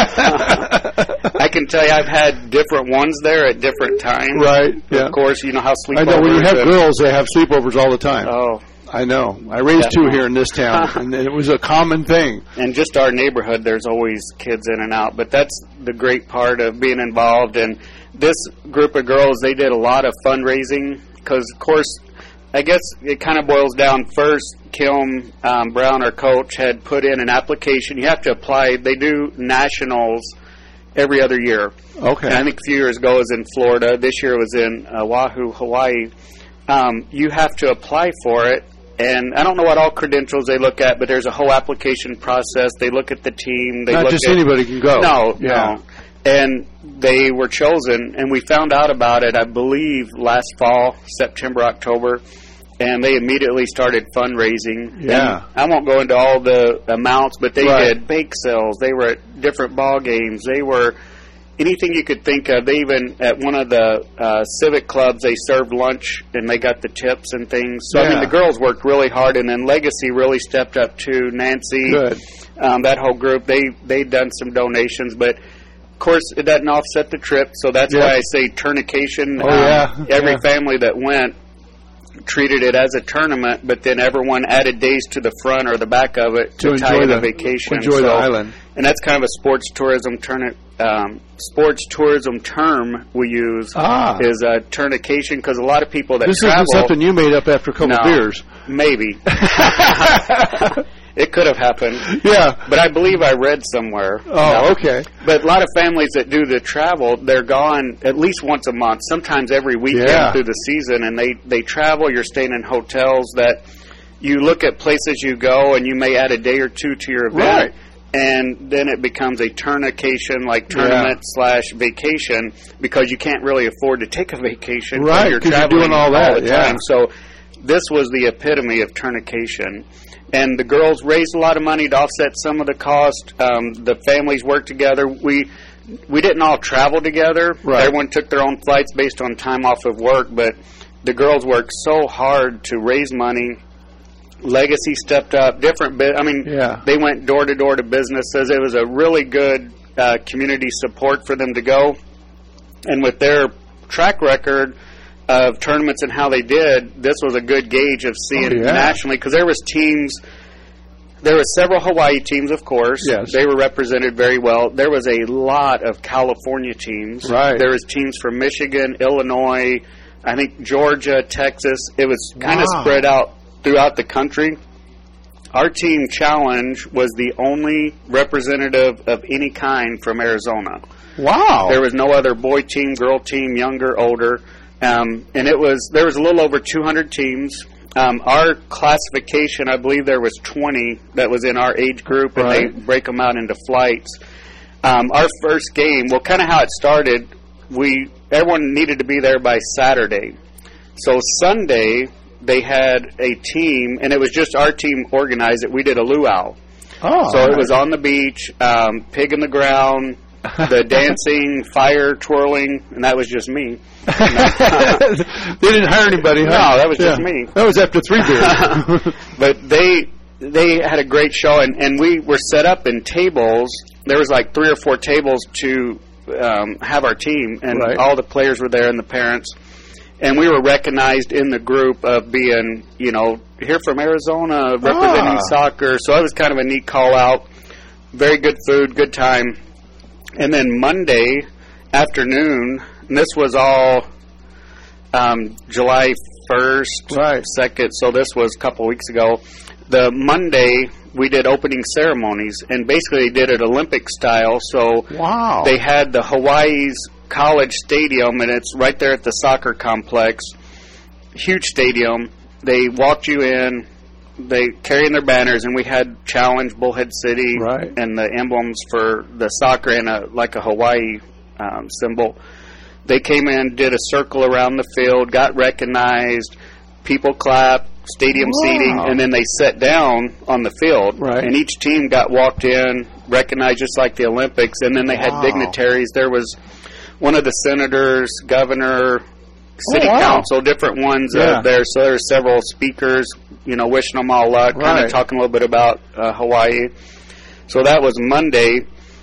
Speaker 13: that. I can tell you I've had different ones there at different times.
Speaker 3: Right, yeah.
Speaker 13: Of course, you know how sleepovers.
Speaker 3: I know when you have
Speaker 13: and-
Speaker 3: girls, they have sleepovers all the time.
Speaker 13: Oh.
Speaker 3: I know. I raised two
Speaker 13: Definitely.
Speaker 3: here in this town, and it was a common thing.
Speaker 13: And just our neighborhood, there's always kids in and out. But that's the great part of being involved. And this group of girls, they did a lot of fundraising because, of course, I guess it kind of boils down first. Kim um, Brown, our coach, had put in an application. You have to apply. They do nationals every other year.
Speaker 3: Okay.
Speaker 13: And I think a few years ago it was in Florida. This year it was in Oahu, Hawaii. Um, you have to apply for it. And I don't know what all credentials they look at, but there's a whole application process. They look at the team. They
Speaker 3: Not
Speaker 13: look
Speaker 3: just
Speaker 13: at,
Speaker 3: anybody can go.
Speaker 13: No,
Speaker 3: Yeah.
Speaker 13: no. And they were chosen, and we found out about it, I believe, last fall, September, October, and they immediately started fundraising.
Speaker 3: Yeah.
Speaker 13: And I won't go into all the amounts, but they
Speaker 3: Right.
Speaker 13: did bake sales. They were at different ball games. They were anything you could think of. They even, at one of the uh, civic clubs, they served lunch, and they got the tips and things. So, I
Speaker 3: Yeah.
Speaker 13: mean, the girls worked really hard, and then Legacy really stepped up, too. Nancy,
Speaker 3: Good.
Speaker 13: Um, that whole group, they, they'd done some donations, but of course, it doesn't offset the trip, so that's
Speaker 3: Yeah.
Speaker 13: why I say tournication.
Speaker 3: Oh,
Speaker 13: Um,
Speaker 3: yeah.
Speaker 13: Every
Speaker 3: Yeah.
Speaker 13: family that went treated it as a tournament, but then everyone added days to the front or the back of it to,
Speaker 3: To
Speaker 13: tie
Speaker 3: enjoy
Speaker 13: in a
Speaker 3: the-
Speaker 13: vacation.
Speaker 3: enjoy the
Speaker 13: So-
Speaker 3: island.
Speaker 13: And that's kind of a sports tourism turn, um, sports tourism term we use
Speaker 3: Ah.
Speaker 13: is uh, tournication, because a lot of people that
Speaker 3: This
Speaker 13: travel.
Speaker 3: isn't something you made up after a couple
Speaker 13: No,
Speaker 3: beers.
Speaker 13: Maybe. It could have happened.
Speaker 3: Yeah.
Speaker 13: But I believe I read somewhere.
Speaker 3: Oh,
Speaker 13: No.
Speaker 3: okay.
Speaker 13: But a lot of families that do the travel, they're gone at least once a month, sometimes every weekend
Speaker 3: Yeah.
Speaker 13: through the season, and they, they travel. You're staying in hotels that you look at places you go, and you may add a day or two to your event.
Speaker 3: Right.
Speaker 13: And then it becomes a tournication, like tournament slash vacation, because you can't really afford to take a vacation. when
Speaker 3: Right,
Speaker 13: you're
Speaker 3: 'cause you're
Speaker 13: traveling
Speaker 3: doing all that,
Speaker 13: the
Speaker 3: yeah.
Speaker 13: time. So this was the epitome of tournication. And the girls raised a lot of money to offset some of the cost. Um, the families worked together. We we didn't all travel together.
Speaker 3: Right.
Speaker 13: Everyone took their own flights based on time off of work, but the girls worked so hard to raise money. Legacy stepped up. Different bit. I mean,
Speaker 3: Yeah.
Speaker 13: they went door to door to businesses. It was a really good uh, community support for them to go. And with their track record of tournaments and how they did, this was a good gauge of seeing
Speaker 3: Oh, yeah.
Speaker 13: nationally, because there was teams. There were several Hawaii teams, of course.
Speaker 3: Yes.
Speaker 13: They were represented very well. There was a lot of California teams.
Speaker 3: Right.
Speaker 13: There was teams from Michigan, Illinois, I think Georgia, Texas. It was kind of
Speaker 3: Wow.
Speaker 13: spread out throughout the country. Our team challenge was the only representative of any kind from Arizona.
Speaker 3: Wow.
Speaker 13: There was no other boy team, girl team, younger, older. Um, and it was there was a little over two hundred teams. Um, our classification, I believe there was twenty that was in our age group, and
Speaker 3: Right.
Speaker 13: they break them out into flights. Um, our first game, well, kind of how it started, we everyone needed to be there by Saturday. So Sunday, they had a team, and it was just our team organized it. We did a luau.
Speaker 3: Oh,
Speaker 13: so
Speaker 3: right.
Speaker 13: it was on the beach, um, pig in the ground, the dancing, fire twirling, and that was just me.
Speaker 3: They didn't hire anybody, huh?
Speaker 13: No, that was just
Speaker 3: Yeah.
Speaker 13: me.
Speaker 3: That was after three beers.
Speaker 13: But they they had a great show, and, and we were set up in tables. There was like three or four tables to um, have our team, and
Speaker 3: Right.
Speaker 13: all the players were there and the parents. And we were recognized in the group of being, you know, here from Arizona, representing
Speaker 3: Ah.
Speaker 13: soccer. So it was kind of a neat call out. Very good food, good time. And then Monday afternoon, and this was all um, July first,
Speaker 3: right.
Speaker 13: second, so this was a couple weeks ago. The Monday, we did opening ceremonies, and basically they did it Olympic style. So
Speaker 3: wow.
Speaker 13: they had the Hawaii's College Stadium, and it's right there at the soccer complex. Huge stadium. They walked you in. They carrying their banners, and we had Challenge Bullhead City
Speaker 3: right.
Speaker 13: and the emblems for the soccer and a, like a Hawaii um, symbol. They came in, did a circle around the field, got recognized. People clapped, stadium
Speaker 3: Wow.
Speaker 13: seating, and then they sat down on the field.
Speaker 3: Right.
Speaker 13: And each team got walked in, recognized just like the Olympics, and then they had
Speaker 3: Wow.
Speaker 13: dignitaries. There was one of the senators, governor, city
Speaker 3: Oh, wow.
Speaker 13: council, different ones
Speaker 3: Yeah.
Speaker 13: uh, there. So there were several speakers, you know, wishing them all luck, kind
Speaker 3: Right.
Speaker 13: of talking a little bit about uh, Hawaii. So that was Monday.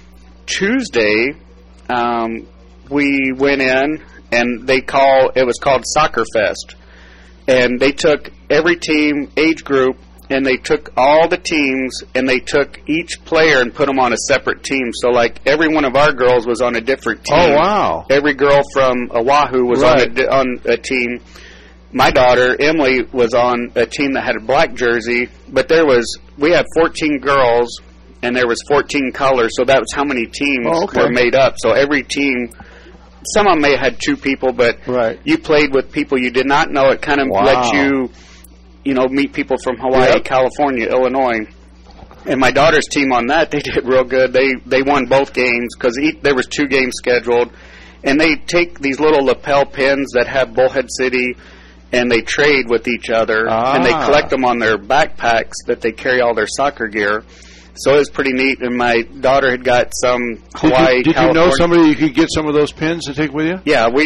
Speaker 13: Tuesday, um, we went in, and they call it was called Soccer Fest. And they took every team, age group, and they took all the teams, and they took each player and put them on a separate team. So, like, every one of our girls was on a different team.
Speaker 3: Oh, wow.
Speaker 13: Every girl from Oahu was
Speaker 3: Right.
Speaker 13: on, a, di- on a team. My daughter, Emily, was on a team that had a black jersey, but there was, we had fourteen girls, and there was fourteen colors, so that was how many teams
Speaker 3: Oh, okay.
Speaker 13: were made up. So every team, some of them may have had two people, but
Speaker 3: right.
Speaker 13: you played with people you did not know. It kind of
Speaker 3: Wow.
Speaker 13: let you, you know, meet people from Hawaii,
Speaker 3: Yep.
Speaker 13: California, Illinois. And my daughter's team on that, they did real good. They they won both games because there was two games scheduled. And they take these little lapel pins that have Bullhead City, and they trade with each other,
Speaker 3: Ah.
Speaker 13: and they collect them on their backpacks that they carry all their soccer gear. So it was pretty neat, and my daughter had got some Hawaii,
Speaker 3: Did you, did you
Speaker 13: California.
Speaker 3: know somebody you could get some of those pins to take with you?
Speaker 13: Yeah, we,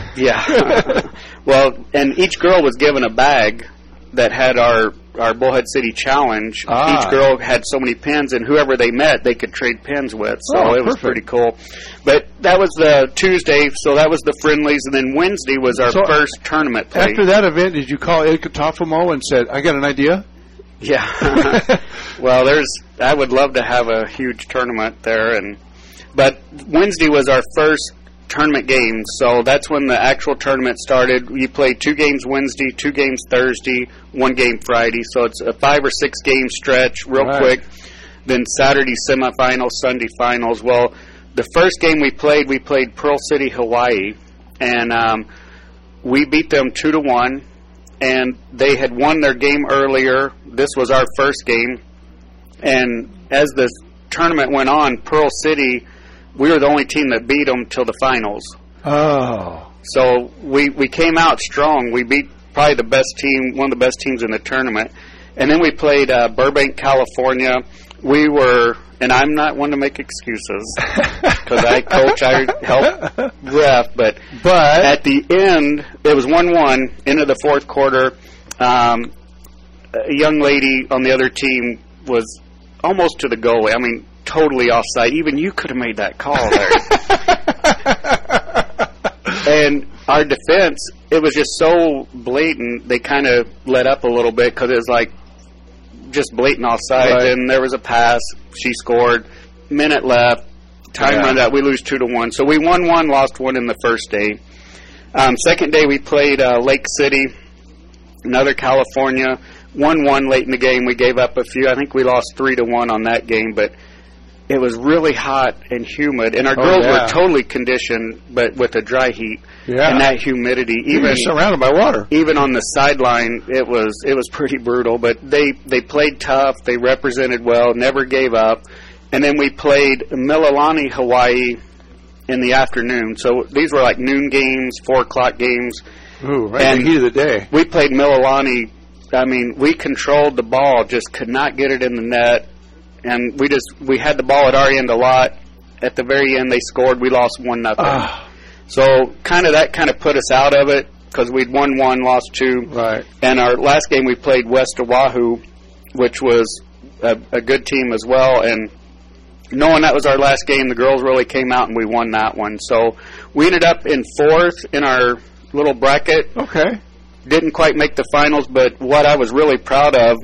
Speaker 13: yeah. Well, and each girl was given a bag that had our, our Bullhead City Challenge.
Speaker 3: Ah.
Speaker 13: Each girl had so many pins, and whoever they met, they could trade pins with. So
Speaker 3: Oh,
Speaker 13: it was
Speaker 3: perfect.
Speaker 13: pretty cool. But that was the Tuesday, so that was the friendlies, and then Wednesday was our
Speaker 3: So
Speaker 13: first tournament play.
Speaker 3: After that event, did you call Ed Katafamo and said, I got an idea?
Speaker 13: Yeah. Well, there's. I would love to have a huge tournament there, and but Wednesday was our first tournament game, so that's when the actual tournament started. You played two games Wednesday, two games Thursday, one game Friday, so it's a five or six game stretch, real
Speaker 3: Right.
Speaker 13: quick. Then Saturday semifinals, Sunday finals. Well, the first game we played, we played Pearl City, Hawaii, and um, we beat them two to one. And they had won their game earlier. This was our first game. And as the tournament went on, Pearl City, we were the only team that beat them till the finals.
Speaker 3: Oh.
Speaker 13: So we, we came out strong. We beat probably the best team, one of the best teams in the tournament. And then we played uh, Burbank, California. We were, and I'm not one to make excuses because I coach, I help ref, but,
Speaker 3: but
Speaker 13: at the end, it was one one, into the fourth quarter. Um, a young lady on the other team was almost to the goalie. I mean, totally offside. Even you could have made that call there. And our defense, it was just so blatant, they kind of let up a little bit because it was like just blatant offside.
Speaker 3: Right.
Speaker 13: And there was a pass. She scored. Minute left. Time
Speaker 3: Yeah.
Speaker 13: run out. We lose two to one. So we won one, lost one in the first day. Um, second day we played uh, Lake City, another California. one one late in the game. We gave up a few. I think we lost three to one on that game. But it was really hot and humid, and our
Speaker 3: Oh,
Speaker 13: girls
Speaker 3: yeah.
Speaker 13: were totally conditioned, but with a dry heat
Speaker 3: Yeah.
Speaker 13: and that humidity. Even
Speaker 3: You're surrounded by water.
Speaker 13: Even on the sideline, it was it was pretty brutal. But they they played tough. They represented well. Never gave up. And then we played Mililani, Hawaii, in the afternoon. So these were like noon games, four o'clock games.
Speaker 3: Ooh, right
Speaker 13: and
Speaker 3: in the heat of the day.
Speaker 13: We played Mililani. I mean, we controlled the ball, just could not get it in the net. And we just we had the ball at our end a lot. At the very end, they scored. We lost one nothing.
Speaker 3: Ah.
Speaker 13: So kind of that kind of put us out of it because we'd won one, lost two.
Speaker 3: Right.
Speaker 13: And our last game we played West Oahu, which was a, a good team as well. And knowing that was our last game, the girls really came out and we won that one. So we ended up in fourth in our little bracket.
Speaker 3: Okay.
Speaker 13: Didn't quite make the finals, but what I was really proud of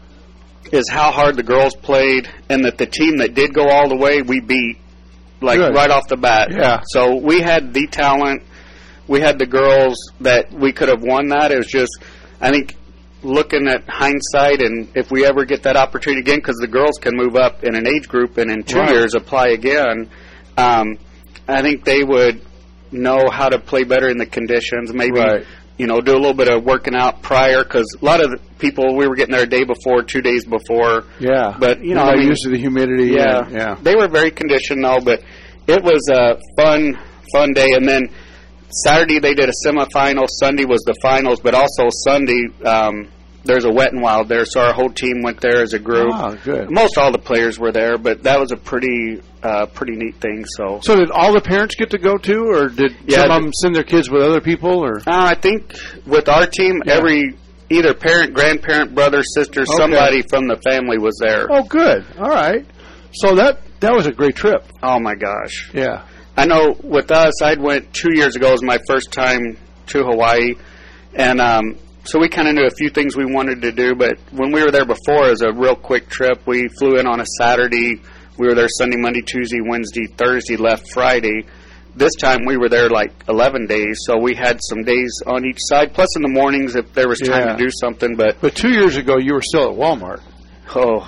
Speaker 13: is how hard the girls played, and that the team that did go all the way, we beat, like,
Speaker 3: Good.
Speaker 13: right off the bat.
Speaker 3: Yeah.
Speaker 13: So we had the talent. We had the girls that we could have won that. It was just, I think, looking at hindsight, and if we ever get that opportunity again, because the girls can move up in an age group and in two
Speaker 3: Right.
Speaker 13: years apply again, um, I think they would know how to play better in the conditions, maybe
Speaker 3: Right.
Speaker 13: you know, do a little bit of working out prior, because a lot of the people, we were getting there a day before, two days before.
Speaker 3: Yeah.
Speaker 13: But, you know,
Speaker 3: You're
Speaker 13: I
Speaker 3: not
Speaker 13: mean,
Speaker 3: used to the humidity.
Speaker 13: yeah,
Speaker 3: and- yeah.
Speaker 13: they were very conditioned, though, but it was a fun, fun day. And then Saturday they did a semifinal, Sunday was the finals, but also Sunday, um, there's a Wet n Wild there, so our whole team went there as a group.
Speaker 3: Ah, good.
Speaker 13: Most all the players were there, but that was a pretty, uh, pretty neat thing, so.
Speaker 3: So did all the parents get to go too, or did
Speaker 13: Yeah,
Speaker 3: some of them send their kids with other people, or?
Speaker 13: Uh, I think with our team,
Speaker 3: Yeah.
Speaker 13: every either parent, grandparent, brother, sister,
Speaker 3: Okay.
Speaker 13: somebody from the family was there.
Speaker 3: Oh, good. All right. So that that was a great trip.
Speaker 13: Oh my gosh!
Speaker 3: Yeah.
Speaker 13: I know with us, I went two years ago. It was my first time to Hawaii, and um, so we kind of knew a few things we wanted to do. But when we were there before, it was a real quick trip. We flew in on a Saturday. We were there Sunday, Monday, Tuesday, Wednesday, Thursday. Left Friday. This time we were there like eleven days, so we had some days on each side, plus in the mornings if there was time
Speaker 3: Yeah.
Speaker 13: to do something. But
Speaker 3: But two years ago, you were still at Walmart.
Speaker 13: oh,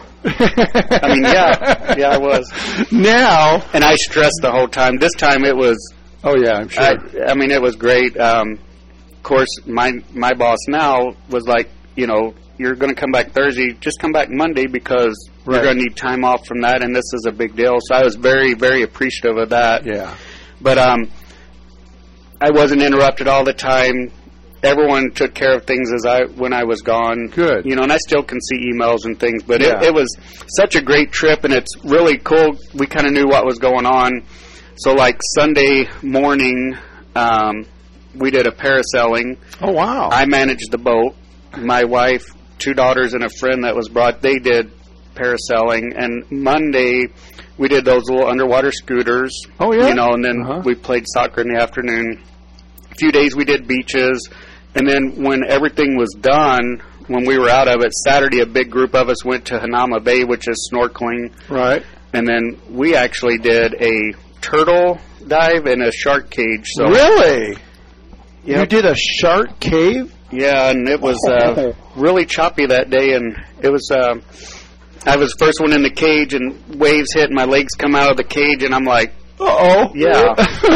Speaker 13: I mean, yeah, yeah, I was.
Speaker 3: Now,
Speaker 13: and I stressed the whole time. This time it was.
Speaker 3: Oh yeah, I'm sure.
Speaker 13: I, I mean, it was great. Um, of course, my my boss now was like, you know, you're going to come back Thursday. Just come back Monday because
Speaker 3: Right.
Speaker 13: you're going to need time off from that, and this is a big deal. So I was very, very appreciative of that.
Speaker 3: Yeah.
Speaker 13: But um, I wasn't interrupted all the time. Everyone took care of things as I when I was gone.
Speaker 3: Good.
Speaker 13: You know, and I still can see emails and things. But
Speaker 3: Yeah.
Speaker 13: it, it was such a great trip, and it's really cool. We kind of knew what was going on. So, like Sunday morning, um, we did a parasailing.
Speaker 3: Oh wow!
Speaker 13: I managed the boat. My wife, two daughters, and a friend that was brought. They did parasailing, and Monday we did those little underwater scooters.
Speaker 3: Oh yeah.
Speaker 13: You know, and then
Speaker 3: Uh-huh.
Speaker 13: we played soccer in the afternoon. A few days we did beaches, and then when everything was done, when we were out of it, Saturday a big group of us went to Hanama Bay, which is snorkeling.
Speaker 3: Right.
Speaker 13: And then we actually did a turtle dive in a shark cage. So
Speaker 3: Really?
Speaker 13: Yep.
Speaker 3: You did a shark cave?
Speaker 13: Yeah, and it was uh, really choppy that day, and it was. Uh, I was the first one in the cage, and waves hit, and my legs come out of the cage, and I'm like,
Speaker 3: Uh-oh.
Speaker 13: yeah.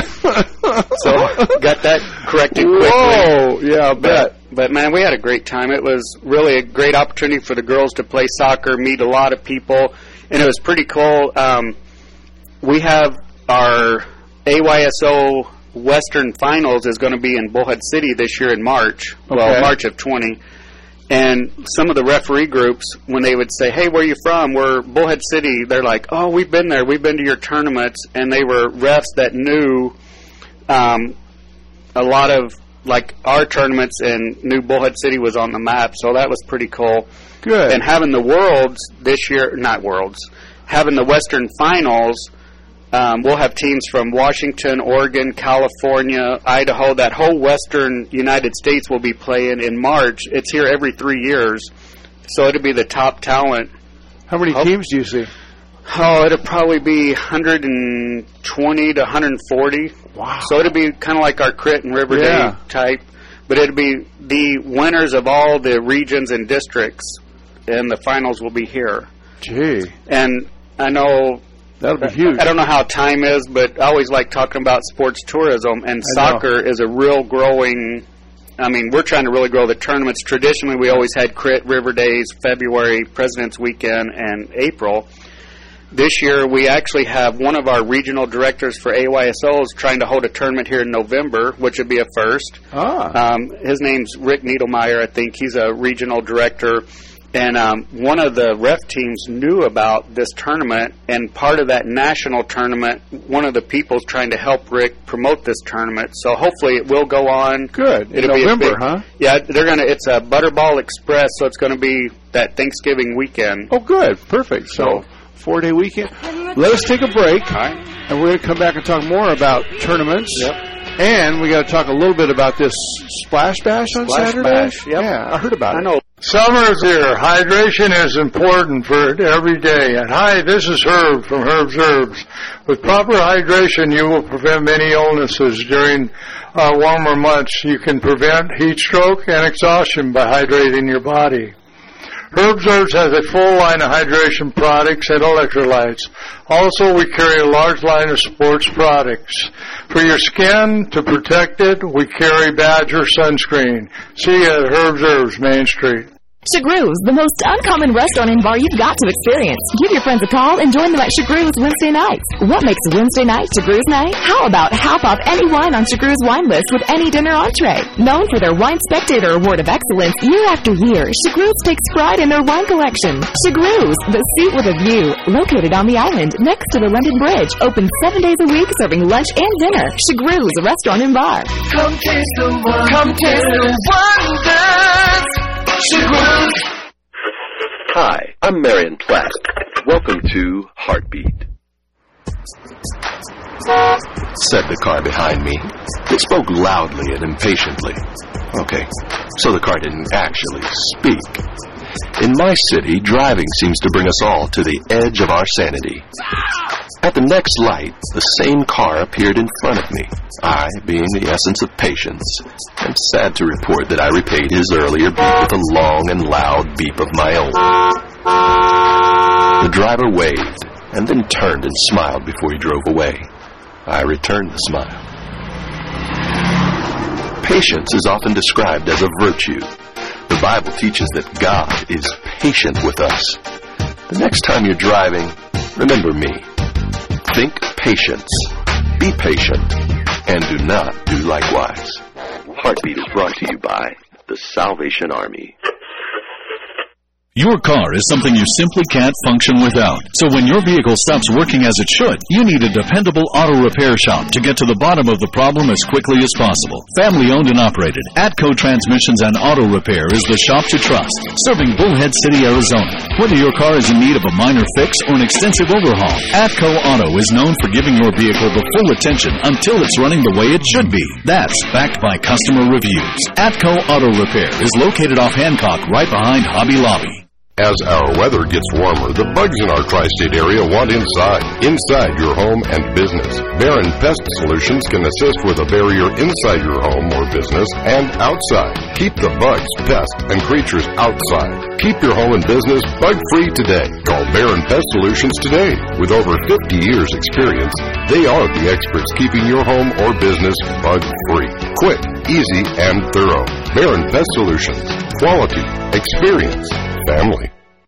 Speaker 13: So got that corrected quickly.
Speaker 3: Whoa, yeah, I bet.
Speaker 13: But, but man, we had a great time. It was really a great opportunity for the girls to play soccer, meet a lot of people, and it was pretty cool. Um, we have our A Y S O Western Finals is going to be in Bullhead City this year in March. Well,
Speaker 3: Okay.
Speaker 13: March of twenty. And some of the referee groups, when they would say, hey, where are you from? We're Bullhead City. They're like, oh, we've been there. We've been to your tournaments. And they were refs that knew um, a lot of, like, our tournaments, and knew Bullhead City was on the map. So that was pretty cool.
Speaker 3: Good.
Speaker 13: And having the Worlds this year, not Worlds, having the Western Finals, um, we'll have teams from Washington, Oregon, California, Idaho. That whole western United States will be playing in March. It's here every three years. So it'll be the top talent.
Speaker 3: How many
Speaker 13: Oh.
Speaker 3: teams do you see?
Speaker 13: Oh, it'll probably be one hundred twenty to one hundred forty.
Speaker 3: Wow.
Speaker 13: So it'll be kind of like our Crit and River
Speaker 3: Yeah.
Speaker 13: Day type. But it'll be the winners of all the regions and districts, and the finals will be here.
Speaker 3: Gee.
Speaker 13: And I know
Speaker 3: That'll be huge.
Speaker 13: I don't know how time is, but I always like talking about sports tourism, and
Speaker 3: I
Speaker 13: soccer is a real growing. I mean, we're trying to really grow the tournaments. Traditionally, we always had Crit River Days, February, President's Weekend, and April. This year, we actually have one of our regional directors for A Y S Os trying to hold a tournament here in November, which would be a first.
Speaker 3: Ah.
Speaker 13: Um, his name's Rick Needlemeyer, I think. He's a regional director. And um, one of the ref teams knew about this tournament, and part of that national tournament, one of the people's trying to help Rick promote this tournament. So hopefully it will go on.
Speaker 3: Good. In
Speaker 13: It'll be a
Speaker 3: November,
Speaker 13: big-
Speaker 3: huh?
Speaker 13: Yeah, they're gonna. It's a Butterball Express, so it's going to be that Thanksgiving weekend.
Speaker 3: Oh, good. Perfect. So, four-day weekend. Let us take a break,
Speaker 13: All right.
Speaker 3: and we're going to come back and talk more about tournaments.
Speaker 13: Yep.
Speaker 3: And we got to talk a little bit about this Splash Bash on
Speaker 13: Splash
Speaker 3: Saturday.
Speaker 13: Bash, yep.
Speaker 3: Yeah, I heard about
Speaker 13: I
Speaker 3: it.
Speaker 13: know.
Speaker 2: Summer's here. Hydration is important for every day. And hi, this is Herb from Herb's Herbs. With proper hydration, you will prevent many illnesses during uh, warmer months. You can prevent heat stroke and exhaustion by hydrating your body. Herb's Herbs has a full line of hydration products and electrolytes. Also, we carry a large line of sports products. For your skin, to protect it, we carry Badger sunscreen. See you at Herb's Herbs, Main Street.
Speaker 14: Chagru's, the most uncommon restaurant and bar you've got to experience. Give your friends a call and join them at Chagru's Wednesday nights. What makes a Wednesday night Chagru's night? How about half off any wine on Chagru's wine list with any dinner entree? Known for their Wine Spectator Award of Excellence year after year, Chagru's takes pride in their wine collection. Chagru's, the seat with a view, located on the island next to the London Bridge, open seven days a week serving lunch and dinner. Chagru's, a restaurant and bar.
Speaker 15: Come taste the wonders. Come taste the wonders.
Speaker 16: Hi, I'm Marion Platt. Welcome to Heartbeat. Said the car behind me. It spoke loudly and impatiently. Okay, so the car didn't actually speak. In my city, driving seems to bring us all to the edge of our sanity. At the next light, the same car appeared in front of me. I, being the essence of patience, am sad to report that I repaid his earlier beep with a long and loud beep of my own. The driver waved, and then turned and smiled before he drove away. I returned the smile. Patience is often described as a virtue. The Bible teaches that God is patient with us. The next time you're driving, remember me. Think patience, be patient, and do not do likewise. Heartbeat is brought to you by the Salvation Army.
Speaker 5: Your car is something you simply can't function without. So when your vehicle stops working as it should, you need a dependable auto repair shop to get to the bottom of the problem as quickly as possible. Family owned and operated, Atco Transmissions and Auto Repair is the shop to trust, serving Bullhead City, Arizona. Whether your car is in need of a minor fix or an extensive overhaul, Atco Auto is known for giving your vehicle the full attention until it's running the way it should be. That's backed by customer reviews. Atco Auto Repair is located off Hancock, right behind Hobby Lobby.
Speaker 7: As our weather gets warmer, the bugs in our tri-state area want inside, inside your home and business. Baron Pest Solutions can assist with a barrier inside your home or business and outside. Keep the bugs, pests, and creatures outside. Keep your home and business bug-free today. Call Baron Pest Solutions today. With over fifty years experience, they are the experts keeping your home or business bug-free. Quick, easy, and thorough. Baron Pest Solutions. Quality, experience, family.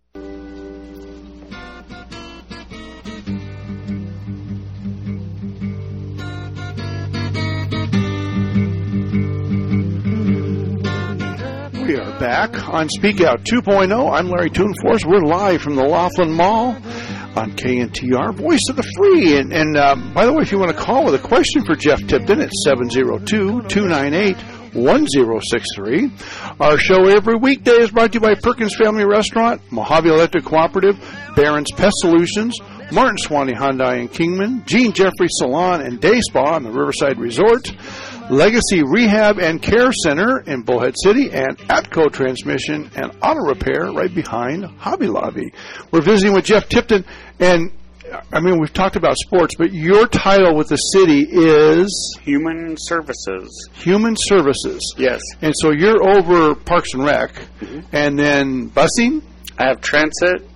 Speaker 3: We are back on Speak Out two point oh. I'm Larry Toonforce. We're live from the Laughlin Mall on K N T R, Voice of the Free. And, and uh, by the way, if you want to call with a question for Jeff Tipton, it's seven oh two, two nine eight, one oh six three. Our show every weekday is brought to you by Perkins Family Restaurant, Mojave Electric Cooperative, Barron's Pest Solutions, Martin Swanee Hyundai in Kingman, Gene Jeffrey Salon and Day Spa on the Riverside Resort, Legacy Rehab and Care Center in Bullhead City, and Atco Transmission and Auto Repair right behind Hobby Lobby. We're visiting with Jeff Tipton, and I mean, we've talked about sports, but your title with the city is?
Speaker 13: Human Services.
Speaker 3: Human Services.
Speaker 13: Yes.
Speaker 3: And so you're over Parks and Rec, mm-hmm. and then busing?
Speaker 13: I have transit,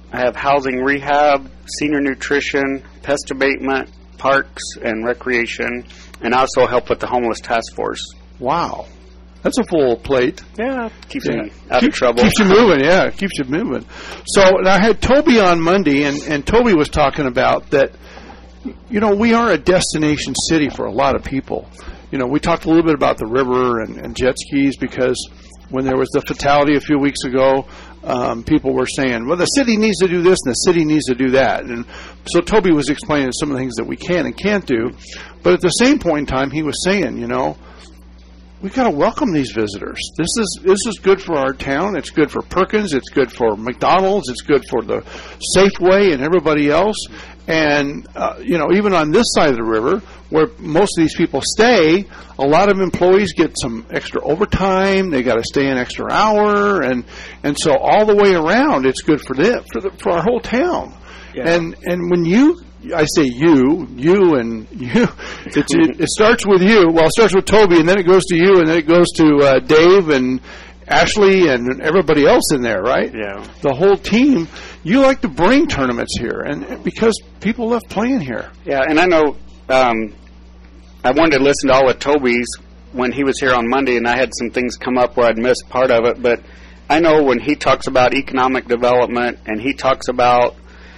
Speaker 13: I have housing rehab, senior nutrition, pest abatement, parks and recreation, and I also help with the homeless task force.
Speaker 3: Wow. That's a full plate.
Speaker 13: Yeah, keeps
Speaker 3: yeah.
Speaker 13: me out
Speaker 3: Keep,
Speaker 13: of trouble.
Speaker 3: Keeps you moving, yeah, keeps you moving. So and I had Toby on Monday, and, and Toby was talking about that, you know, we are a destination city for a lot of people. You know, we talked a little bit about the river and, and jet skis because when there was the fatality a few weeks ago, um, people were saying, well, the city needs to do this and the city needs to do that. And so Toby was explaining some of the things that we can and can't do. But at the same point in time, he was saying, you know, we've got to welcome these visitors. This is this is good for our town. It's good for Perkins. It's good for McDonald's. It's good for the Safeway and everybody else. And, uh, you know, even on this side of the river, where most of these people stay, a lot of employees get some extra overtime. They got to stay an extra hour. And, and so all the way around, it's good for them, for, the, for our whole town. Yeah. And and when you, I say you, you and you, it's, it, it starts with you. Well, it starts with Toby, and then it goes to you, and then it goes to uh, Dave and Ashley and everybody else in there, right?
Speaker 13: Yeah.
Speaker 3: The whole team. You like to bring tournaments here, and because people love playing here.
Speaker 13: Yeah, and I know um, I wanted to listen to all of Toby's when he was here on Monday, and I had some things come up where I'd missed part of it, but I know when he talks about economic development and he talks about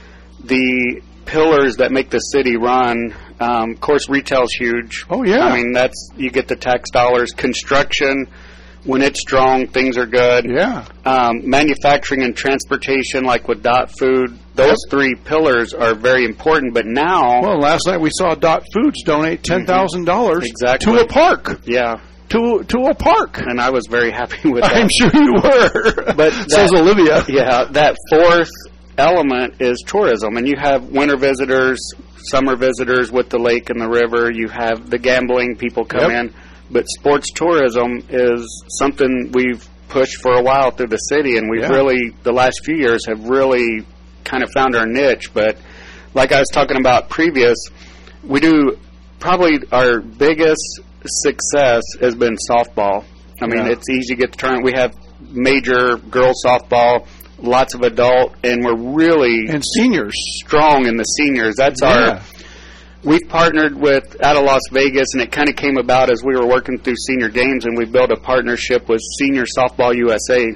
Speaker 13: the pillars that make the city run, um, of course, retail's huge.
Speaker 3: Oh, yeah.
Speaker 13: I mean, that's, you get the tax dollars. Construction, when it's strong, things are good.
Speaker 3: Yeah.
Speaker 13: Um, manufacturing and transportation, like with Dot Food, those yep. three pillars are very important. But now,
Speaker 3: well, last night we saw Dot Foods donate ten thousand dollars
Speaker 13: mm-hmm. exactly.
Speaker 3: to a park.
Speaker 13: Yeah.
Speaker 3: To to a park,
Speaker 13: and I was very happy with that.
Speaker 3: I'm sure you were.
Speaker 13: But
Speaker 3: says Olivia.
Speaker 13: Yeah, that fourth element is tourism, and you have winter visitors, summer visitors with the lake and the river. You have the gambling people come yep. in. But sports tourism is something we've pushed for a while through the city, and we've yeah. really, the last few years, have really kind of found our niche. But like I was talking about previous, we do probably our biggest success has been softball. I mean, yeah. it's easy to get the tournament. We have major girls softball, lots of adult, and we're really
Speaker 3: and seniors
Speaker 13: strong in the seniors. That's yeah. our. We've partnered with, out of Las Vegas, and it kind of came about as we were working through senior games, and we built a partnership with Senior Softball U S A,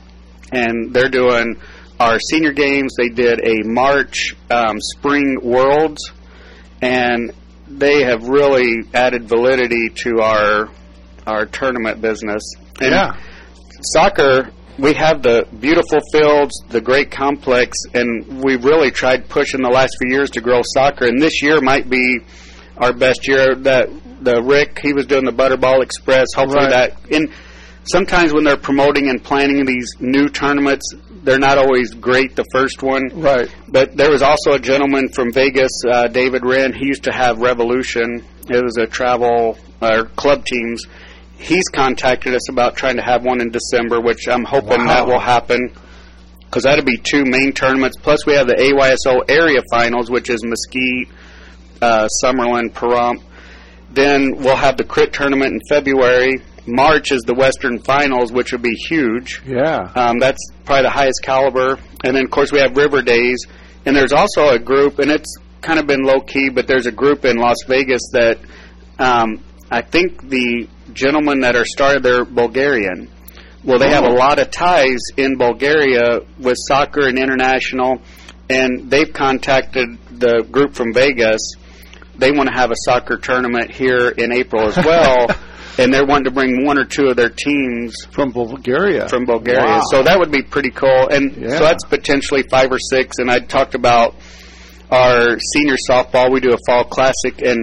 Speaker 13: and they're doing our senior games. They did a March um, Spring Worlds, and they have really added validity to our our tournament business. And
Speaker 3: yeah.
Speaker 13: Soccer, we have the beautiful fields, the great complex, and we've really tried pushing the last few years to grow soccer. And this year might be our best year. That the Rick, he was doing the Butterball Express. Hopefully
Speaker 3: right.
Speaker 13: that. And sometimes when they're promoting and planning these new tournaments, they're not always great. The first one,
Speaker 3: right?
Speaker 13: But there was also a gentleman from Vegas, uh, David Wren. He used to have Revolution. It was a travel or uh, club teams. He's contacted us about trying to have one in December, which I'm hoping wow. that will happen, because that'll be two main tournaments. Plus, we have the A Y S O area finals, which is Mesquite, uh, Summerlin, Pahrump. Then we'll have the Crit tournament in February. March is the Western Finals, which will be huge.
Speaker 3: Yeah.
Speaker 13: Um, that's probably the highest caliber. And then, of course, we have River Days. And there's also a group, and it's kind of been low-key, but there's a group in Las Vegas that um, I think the gentlemen that are started, they're Bulgarian. Well, they oh. have a lot of ties in Bulgaria with soccer and international, and they've contacted the group from Vegas. They want to have a soccer tournament here in April as well, and they're wanting to bring one or two of their teams
Speaker 3: from Bulgaria.
Speaker 13: From Bulgaria,
Speaker 3: wow.
Speaker 13: So that would be pretty cool. And
Speaker 3: yeah.
Speaker 13: so that's potentially five or six. And I talked about our senior softball. We do a fall classic in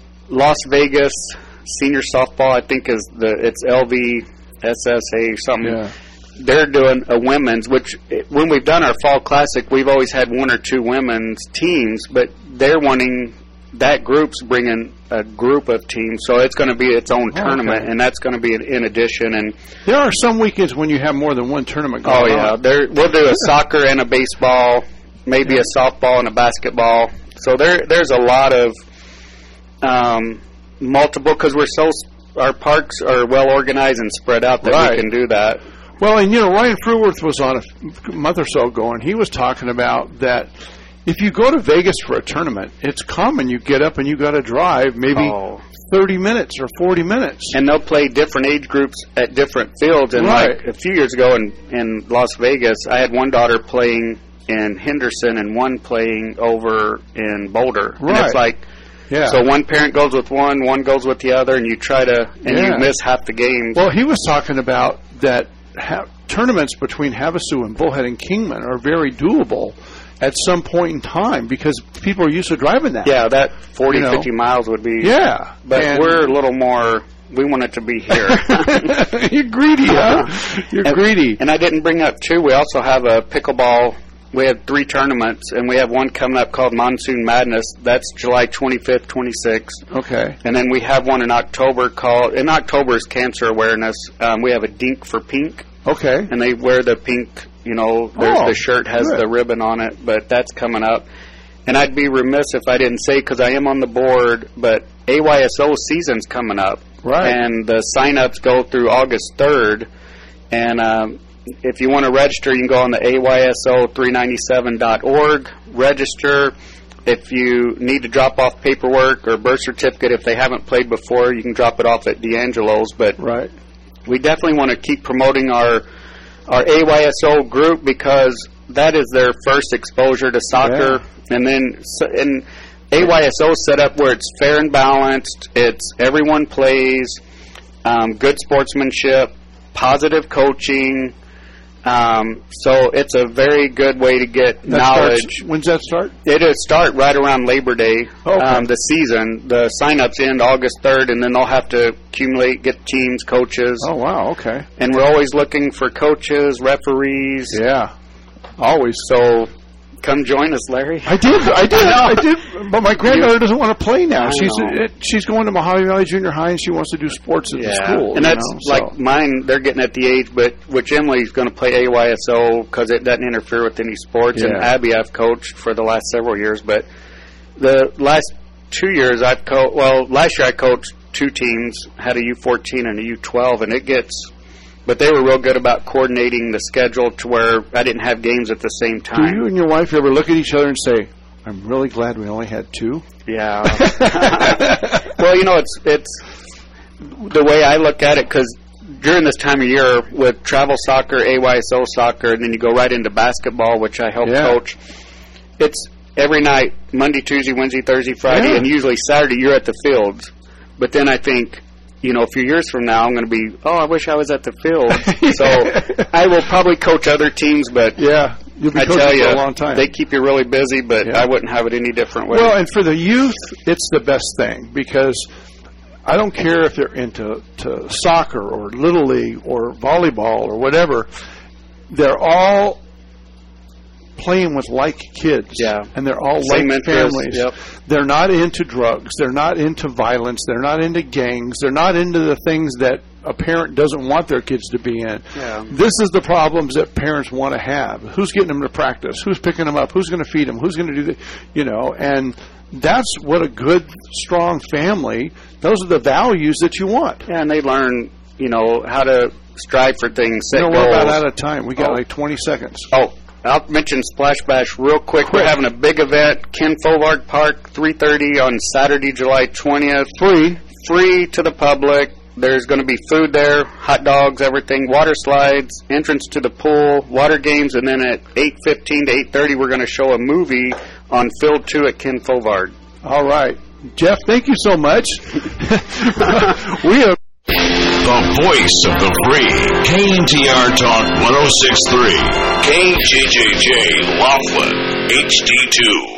Speaker 13: Las Vegas. Senior softball, I think, is the it's L V S S A something.
Speaker 3: Yeah.
Speaker 13: They're doing a women's, which when we've done our fall classic, we've always had one or two women's teams, but they're wanting that group's bringing a group of teams, so it's going to be its own tournament,
Speaker 3: okay.
Speaker 13: and that's going to be in addition. And
Speaker 3: there are some weekends when you have more than one tournament going
Speaker 13: on. Oh yeah,
Speaker 3: on.
Speaker 13: there we'll do a soccer and a baseball, maybe yeah. a softball and a basketball. So there there's a lot of um. multiple, because we're so our parks are well organized and spread out that
Speaker 3: right.
Speaker 13: we can do that.
Speaker 3: Well, and you know, Ryan Fruworth was on a month or so ago, and he was talking about that if you go to Vegas for a tournament, it's common you get up and you got to drive maybe
Speaker 13: Oh.
Speaker 3: thirty minutes or forty minutes.
Speaker 13: And they'll play different age groups at different fields. And
Speaker 3: Right.
Speaker 13: like a few years ago in, in Las Vegas, I had one daughter playing in Henderson and one playing over in Boulder. And
Speaker 3: Right.
Speaker 13: it's like,
Speaker 3: Yeah.
Speaker 13: so one parent goes with one, one goes with the other, and you try to, and
Speaker 3: Yeah.
Speaker 13: you miss half the games.
Speaker 3: Well, he was talking about that ha- tournaments between Havasu and Bullhead and Kingman are very doable at some point in time because people are used to driving that.
Speaker 13: Yeah, that forty,
Speaker 3: You know?
Speaker 13: fifty miles would be.
Speaker 3: Yeah.
Speaker 13: But
Speaker 3: And-
Speaker 13: we're a little more, we want it to be here.
Speaker 3: You're greedy, huh? You're
Speaker 13: and,
Speaker 3: greedy.
Speaker 13: And I didn't bring up, too, we also have a pickleball. We have three tournaments, and we have one coming up called Monsoon Madness. That's July twenty-fifth, twenty-sixth.
Speaker 3: Okay.
Speaker 13: And then we have one in October called, in October is Cancer Awareness. Um, we have a Dink for Pink.
Speaker 3: Okay.
Speaker 13: And they wear the pink, you know, there's
Speaker 3: Oh,
Speaker 13: the shirt has
Speaker 3: good.
Speaker 13: the ribbon on it, but that's coming up. And I'd be remiss if I didn't say, because I am on the board, but A Y S O season's coming up.
Speaker 3: Right.
Speaker 13: And the sign-ups go through August third. And um, if you want to register, you can go on the A Y S O three ninety-seven dot org, register. If you need to drop off paperwork or birth certificate, if they haven't played before, you can drop it off at D'Angelo's. But
Speaker 3: right.
Speaker 13: we definitely want to keep promoting our our A Y S O group because that is their first exposure to soccer. And then so, and A Y S O set up where it's fair and balanced. It's everyone plays, um, good sportsmanship, positive coaching. Um, so it's a very good way to get
Speaker 3: That
Speaker 13: knowledge.
Speaker 3: starts- when's that start?
Speaker 13: It'll start right around Labor Day,
Speaker 3: Okay.
Speaker 13: um, the season. The sign-ups end August third, and then they'll have to accumulate, get teams, coaches.
Speaker 3: Oh, wow, okay.
Speaker 13: And we're always looking for coaches, referees.
Speaker 3: Yeah, always.
Speaker 13: So come join us, Larry.
Speaker 3: I did, I did, I did. But my granddaughter doesn't want to play now.
Speaker 13: I
Speaker 3: She's
Speaker 13: know.
Speaker 3: it, she's going to Mojave Valley Junior High, and she wants to do sports at the school.
Speaker 13: and
Speaker 3: you
Speaker 13: that's
Speaker 3: know, so.
Speaker 13: like mine. They're getting at the age, but which Emily's going to play A Y S O because it doesn't interfere with any sports. And
Speaker 3: Yeah.
Speaker 13: Abby, I've coached for the last several years, but the last two years I've coached. Well, last year I coached two teams, had a U fourteen and a U twelve, and it gets. But they were real good about coordinating the schedule to where I didn't have games at the same
Speaker 3: Do
Speaker 13: time.
Speaker 3: you and your wife ever look at each other and say, "I'm really glad we only had two"?
Speaker 13: Yeah. Well, you know, it's it's the way I look at it because during this time of year with travel soccer, A Y S O soccer, and then you go right into basketball, which I help
Speaker 3: Yeah.
Speaker 13: coach. It's every night, Monday, Tuesday, Wednesday, Thursday, Friday,
Speaker 3: Yeah.
Speaker 13: and usually Saturday you're at the fields. But then I think, you know, a few years from now I'm going to be, oh, I wish I was at the field. So I will probably coach other teams, but
Speaker 3: yeah, you'll be
Speaker 13: I
Speaker 3: coaching
Speaker 13: tell
Speaker 3: for
Speaker 13: you,
Speaker 3: a long time.
Speaker 13: they keep you really busy, but
Speaker 3: Yeah.
Speaker 13: I wouldn't have it any different way.
Speaker 3: Well, and for the youth, it's the best thing because I don't care if they're into to soccer or Little League or volleyball or whatever. They're all playing with like kids.
Speaker 13: Yeah.
Speaker 3: And they're all
Speaker 13: Same
Speaker 3: like
Speaker 13: interests,
Speaker 3: families.
Speaker 13: yep.
Speaker 3: They're not into drugs. They're not into violence. They're not into gangs. They're not into the things that a parent doesn't want their kids to be in.
Speaker 13: Yeah.
Speaker 3: This is the problems that parents want to have. Who's getting them to practice? Who's picking them up? Who's going to feed them? Who's going to do the, you know, and that's what a good, strong family, those are the values that you want.
Speaker 13: Yeah, and they learn, you know, how to strive for things, set
Speaker 3: You know,
Speaker 13: goals.
Speaker 3: we're about out of time. We got
Speaker 13: Oh.
Speaker 3: like twenty seconds.
Speaker 13: Oh, I'll mention Splash Bash real quick.
Speaker 3: Quick.
Speaker 13: We're having a big event, Ken Fovard Park, three thirty on Saturday, July twentieth.
Speaker 3: Free.
Speaker 13: Free to the public. There's going to be food there, hot dogs, everything, water slides, entrance to the pool, water games, and then at eight fifteen to eight thirty we're going to show a movie on Field two at Ken Fovard.
Speaker 3: All right. Jeff, thank you so much. we are
Speaker 1: The voice of the free. K N T R Talk one oh six point three. K J J J Laughlin H D two.